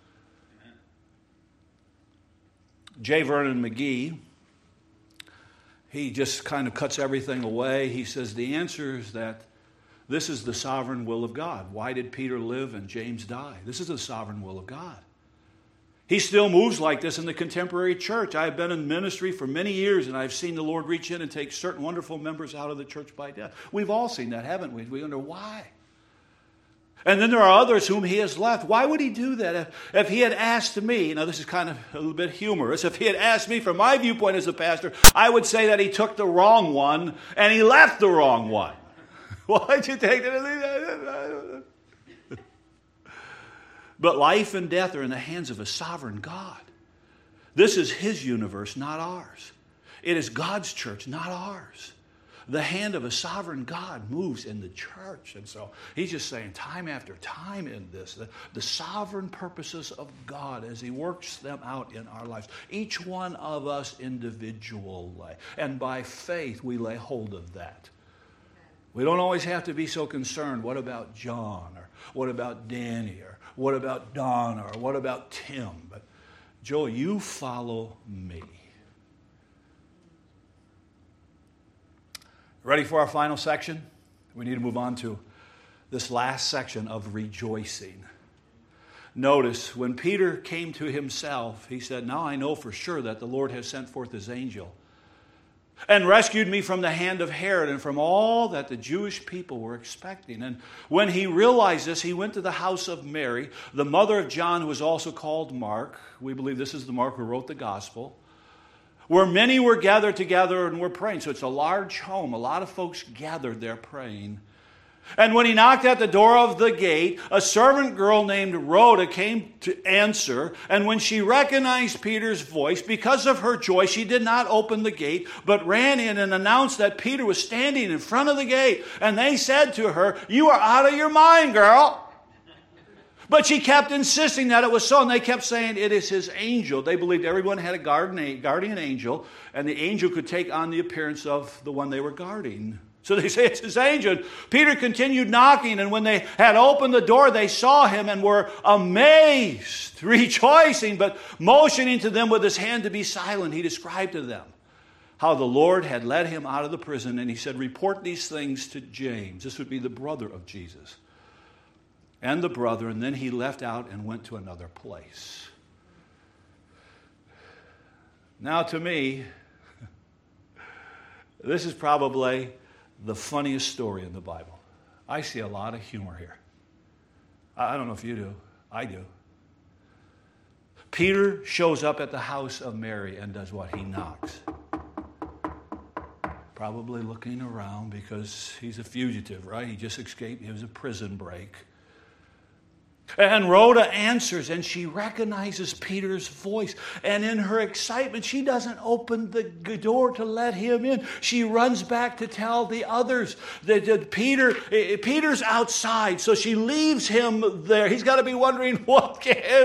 J. Vernon McGee, he just kind of cuts everything away. He says the answer is that this is the sovereign will of God. Why did Peter live and James die? This is the sovereign will of God. He still moves like this in the contemporary church. I've been in ministry for many years, and I've seen the Lord reach in and take certain wonderful members out of the church by death. We've all seen that, haven't we? We wonder why. And then there are others whom He has left. Why would He do that? If He had asked me, now this is kind of a little bit humorous, if He had asked me from my viewpoint as a pastor, I would say that He took the wrong one and He left the wrong one. Why'd you take that? But life and death are in the hands of a sovereign God. This is His universe, not ours. It is God's church, not ours. The hand of a sovereign God moves in the church. And so He's just saying time after time in this, the sovereign purposes of God as He works them out in our lives. Each one of us individually. And by faith we lay hold of that. We don't always have to be so concerned. What about John? Or what about Danny? Or what about Donna? Or what about Tim? But Joe, you follow me. Ready for our final section? We need to move on to this last section of rejoicing. Notice, when Peter came to himself, he said, now I know for sure that the Lord has sent forth His angel and rescued me from the hand of Herod and from all that the Jewish people were expecting. And when he realized this, he went to the house of Mary, the mother of John, who was also called Mark. We believe this is the Mark who wrote the gospel, where many were gathered together and were praying. So it's a large home. A lot of folks gathered there praying. And when he knocked at the door of the gate, a servant girl named Rhoda came to answer. And when she recognized Peter's voice, because of her joy, she did not open the gate, but ran in and announced that Peter was standing in front of the gate. And they said to her, "You are out of your mind, girl." But she kept insisting that it was so, and they kept saying, "It is his angel." They believed everyone had a guardian angel, and the angel could take on the appearance of the one they were guarding. So they say it's his angel. Peter continued knocking, and when they had opened the door, they saw him and were amazed, rejoicing, but motioning to them with his hand to be silent. He described to them how the Lord had led him out of the prison, and he said, "Report these things to James." This would be the brother of Jesus. And the brother, and then he left out and went to another place. Now to me, this is probably the funniest story in the Bible. I see a lot of humor here. I don't know if you do. I do. Peter shows up at the house of Mary and does what? He knocks. Probably looking around because he's a fugitive, right? He just escaped. It was a prison break. And Rhoda answers, and she recognizes Peter's voice. And in her excitement, she doesn't open the door to let him in. She runs back to tell the others that Peter's outside. So she leaves him there. He's got to be wondering what.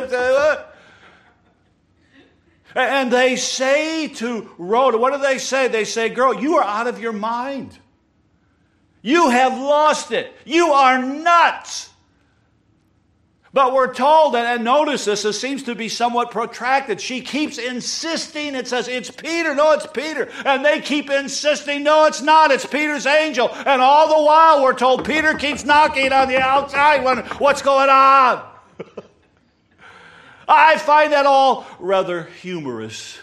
And they say to Rhoda, what do they say? They say, girl, you are out of your mind. You have lost it. You are nuts. But we're told, and notice this seems to be somewhat protracted. She keeps insisting. It says, it's Peter. No, it's Peter. And they keep insisting, no, it's not. It's Peter's angel. And all the while, we're told Peter keeps knocking on the outside. What's going on? I find that all rather humorous.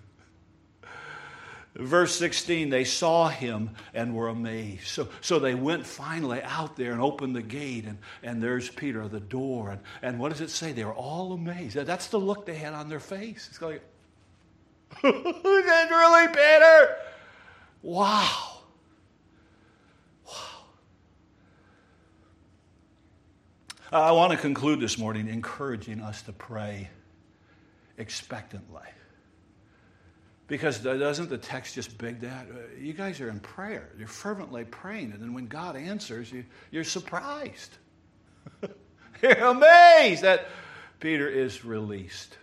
Verse 16, they saw him and were amazed. So they went finally out there and opened the gate, and there's Peter at the door. And what does it say? They were all amazed. That's the look they had on their face. It's like, is that really Peter? Wow. Wow. I want to conclude this morning encouraging us to pray expectantly. Because doesn't the text just beg that? You guys are in prayer. You're fervently praying. And then when God answers, you're surprised. You're amazed that Peter is released.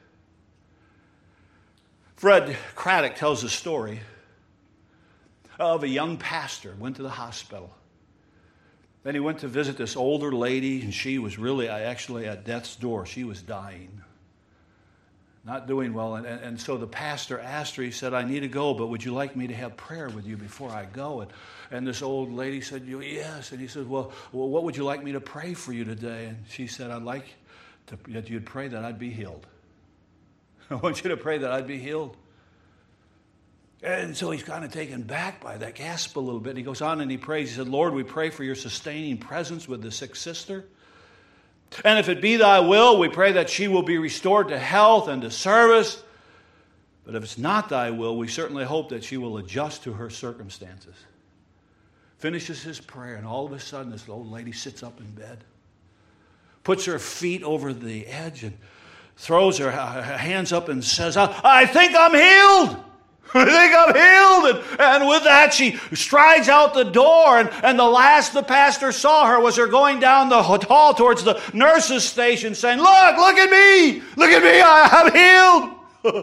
Fred Craddock tells a story of a young pastor went to the hospital. Then he went to visit this older lady, and she was really actually at death's door. She was dying. Not doing well. And so the pastor asked her, he said, I need to go, but would you like me to have prayer with you before I go? And this old lady said, yes. And he said, well, what would you like me to pray for you today? And she said, I'd like that you'd pray that I'd be healed. I want you to pray that I'd be healed. And so he's kind of taken back by that, gasp a little bit. He goes on and he prays. He said, Lord, we pray for your sustaining presence with the sick sister. And if it be thy will, we pray that she will be restored to health and to service. But if it's not thy will, we certainly hope that she will adjust to her circumstances. Finishes his prayer, and all of a sudden this old lady sits up in bed, puts her feet over the edge, and throws her hands up and says, I think I'm healed. I think I'm healed. And with that, she strides out the door. And the last the pastor saw her was her going down the hall towards the nurse's station saying, look at me. Look at me. I'm healed.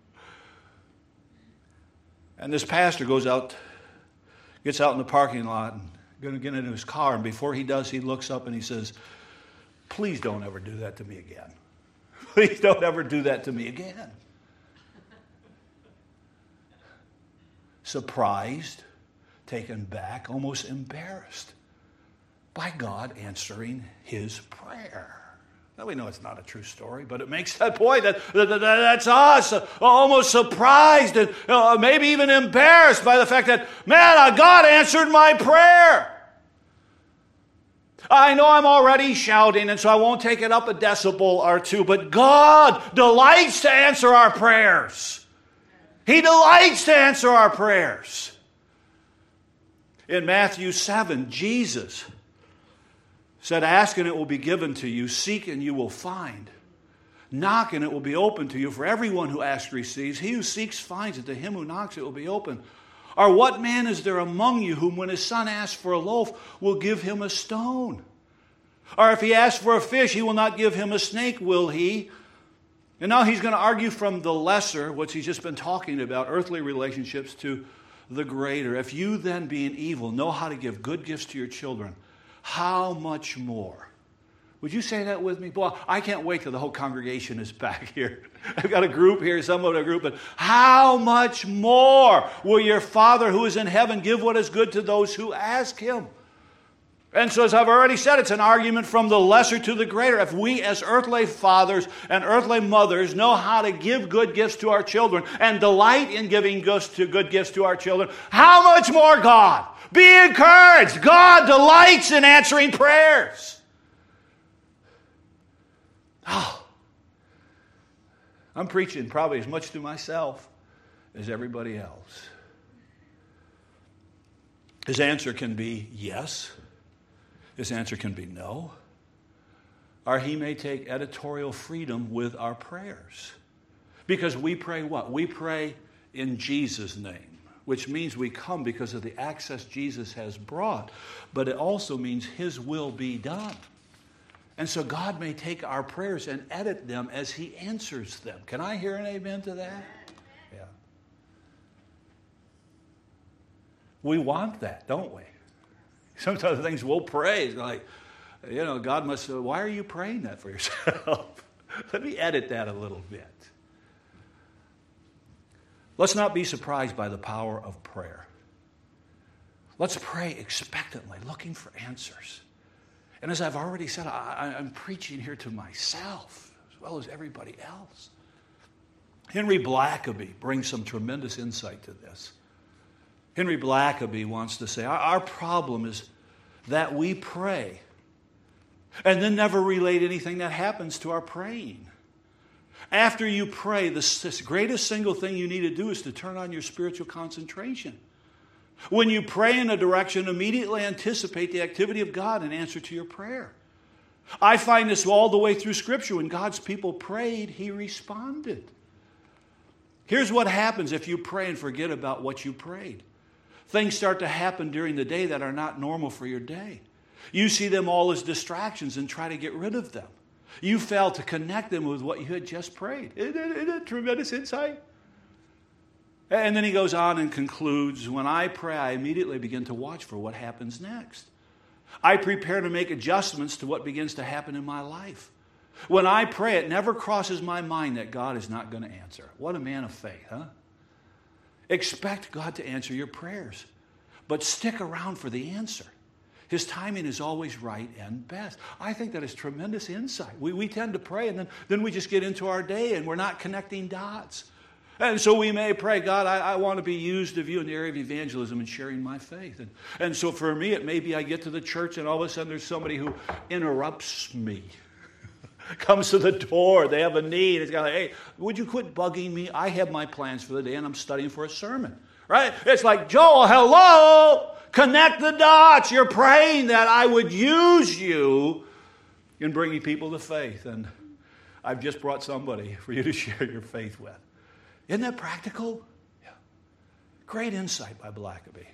And this pastor gets out in the parking lot and going to get into his car. And before he does, he looks up and he says, please don't ever do that to me again. Please don't ever do that to me again. Surprised, taken back, almost embarrassed by God answering his prayer. Now we know it's not a true story, but it makes that point that's us, almost surprised and maybe even embarrassed by the fact that, man, God answered my prayer. I know I'm already shouting, and so I won't take it up a decibel or two, but God delights to answer our prayers. He delights to answer our prayers. In Matthew 7, Jesus said, ask and it will be given to you. Seek and you will find. Knock and it will be open to you. For everyone who asks receives. He who seeks finds it. To him who knocks it will be open. Or what man is there among you whom when his son asks for a loaf will give him a stone? Or if he asks for a fish, he will not give him a snake, will he? And now he's going to argue from the lesser, what he's just been talking about, earthly relationships, to the greater. If you then, being evil, know how to give good gifts to your children, how much more? Would you say that with me? Boy, I can't wait till the whole congregation is back here. I've got a group here, somewhat a group, but how much more will your Father who is in heaven give what is good to those who ask him? And so, as I've already said, it's an argument from the lesser to the greater. If we as earthly fathers and earthly mothers know how to give good gifts to our children and delight in giving good gifts to our children, how much more God? Be encouraged. God delights in answering prayers. Oh, I'm preaching probably as much to myself as everybody else. His answer can be yes. His answer can be no. Or he may take editorial freedom with our prayers. Because we pray what? We pray in Jesus' name, which means we come because of the access Jesus has brought. But it also means his will be done. And so God may take our prayers and edit them as he answers them. Can I hear an amen to that? Yeah. We want that, don't we? Sometimes the things we'll pray is like, God must say, why are you praying that for yourself? Let me edit that a little bit. Let's not be surprised by the power of prayer. Let's pray expectantly, looking for answers. And as I've already said, I'm preaching here to myself as well as everybody else. Henry Blackaby brings some tremendous insight to this. Henry Blackaby wants to say, our problem is that we pray and then never relate anything that happens to our praying. After you pray, the greatest single thing you need to do is to turn on your spiritual concentration. When you pray in a direction, immediately anticipate the activity of God in answer to your prayer. I find this all the way through Scripture. When God's people prayed, he responded. Here's what happens if you pray and forget about what you prayed. Things start to happen during the day that are not normal for your day. You see them all as distractions and try to get rid of them. You fail to connect them with what you had just prayed. Isn't it tremendous insight? And then he goes on and concludes, when I pray, I immediately begin to watch for what happens next. I prepare to make adjustments to what begins to happen in my life. When I pray, it never crosses my mind that God is not going to answer. What a man of faith, huh? Expect God to answer your prayers, but stick around for the answer. His timing is always right and best. I think that is tremendous insight. We tend to pray and then we just get into our day and we're not connecting dots. And so we may pray, God, I want to be used of you in the area of evangelism and sharing my faith. And so for me, it may be I get to the church and all of a sudden there's somebody who interrupts me. Comes to the door, they have a need. It's kind of like, hey, would you quit bugging me? I have my plans for the day and I'm studying for a sermon. Right? It's like, Joel, hello! Connect the dots. You're praying that I would use you in bringing people to faith. And I've just brought somebody for you to share your faith with. Isn't that practical? Yeah. Great insight by Blackaby.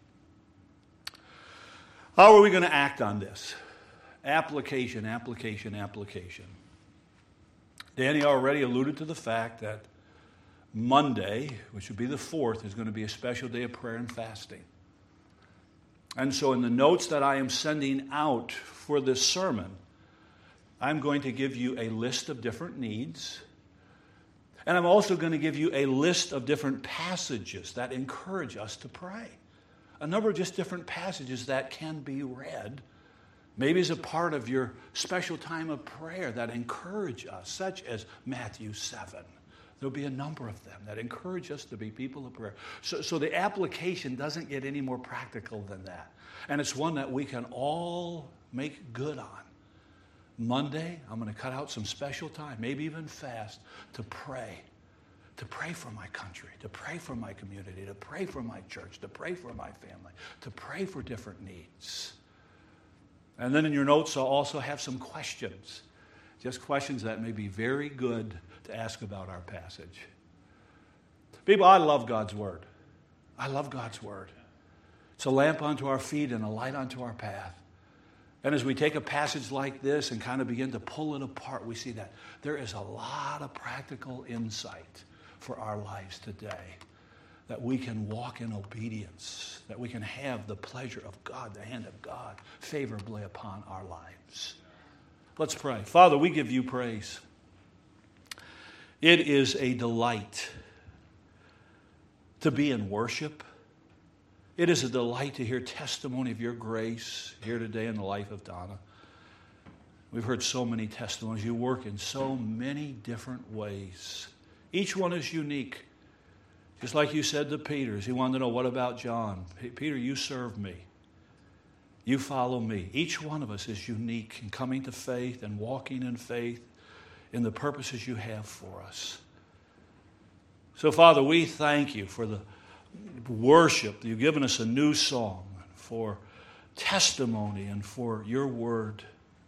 How are we going to act on this? Application, application, application. Danny already alluded to the fact that Monday, which would be the 4th, is going to be a special day of prayer and fasting. And so in the notes that I am sending out for this sermon, I'm going to give you a list of different needs. And I'm also going to give you a list of different passages that encourage us to pray. A number of just different passages that can be read, maybe as a part of your special time of prayer that encourage us, such as Matthew 7. There'll be a number of them that encourage us to be people of prayer. So the application doesn't get any more practical than that. And it's one that we can all make good on. Monday, I'm going to cut out some special time, maybe even fast, to pray for my country, to pray for my community, to pray for my church, to pray for my family, to pray for different needs. And then in your notes, I'll also have some questions, just questions that may be very good to ask about our passage. People, I love God's Word. I love God's Word. It's a lamp unto our feet and a light unto our path. And as we take a passage like this and kind of begin to pull it apart, we see that there is a lot of practical insight for our lives today, that we can walk in obedience, that we can have the pleasure of God, the hand of God, favorably upon our lives. Let's pray. Father, we give you praise. It is a delight to be in worship. It is a delight to hear testimony of your grace here today in the life of Donna. We've heard so many testimonies. You work in so many different ways. Each one is unique. Just like you said to Peter, as he wanted to know, what about John? Peter, you serve me. You follow me. Each one of us is unique in coming to faith and walking in faith in the purposes you have for us. So, Father, we thank you for the worship. You've given us a new song, for testimony, and for your word.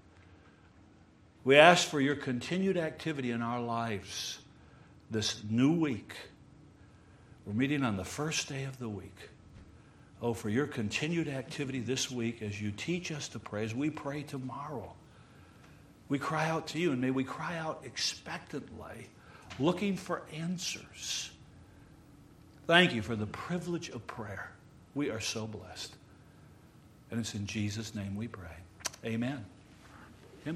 We ask for your continued activity in our lives this new week. We're meeting on the first day of the week. Oh, for your continued activity this week as you teach us to pray, as we pray tomorrow. We cry out to you, and may we cry out expectantly, looking for answers. Thank you for the privilege of prayer. We are so blessed. And it's in Jesus' name we pray. Amen. Him?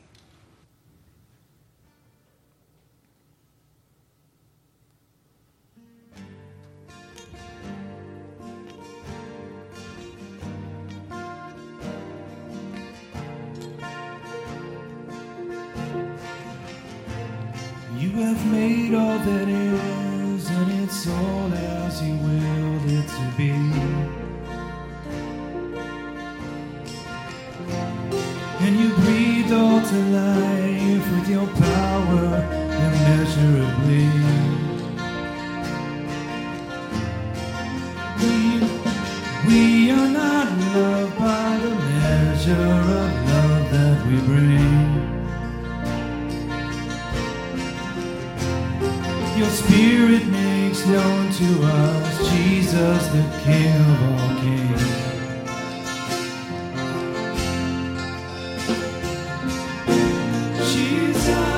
You have made all that is, and it's all as you willed it to be. And you breathed all to life with your power immeasurably. We are not loved by the measure of love that we bring. Your Spirit makes known to us Jesus, the King of all kings. Jesus.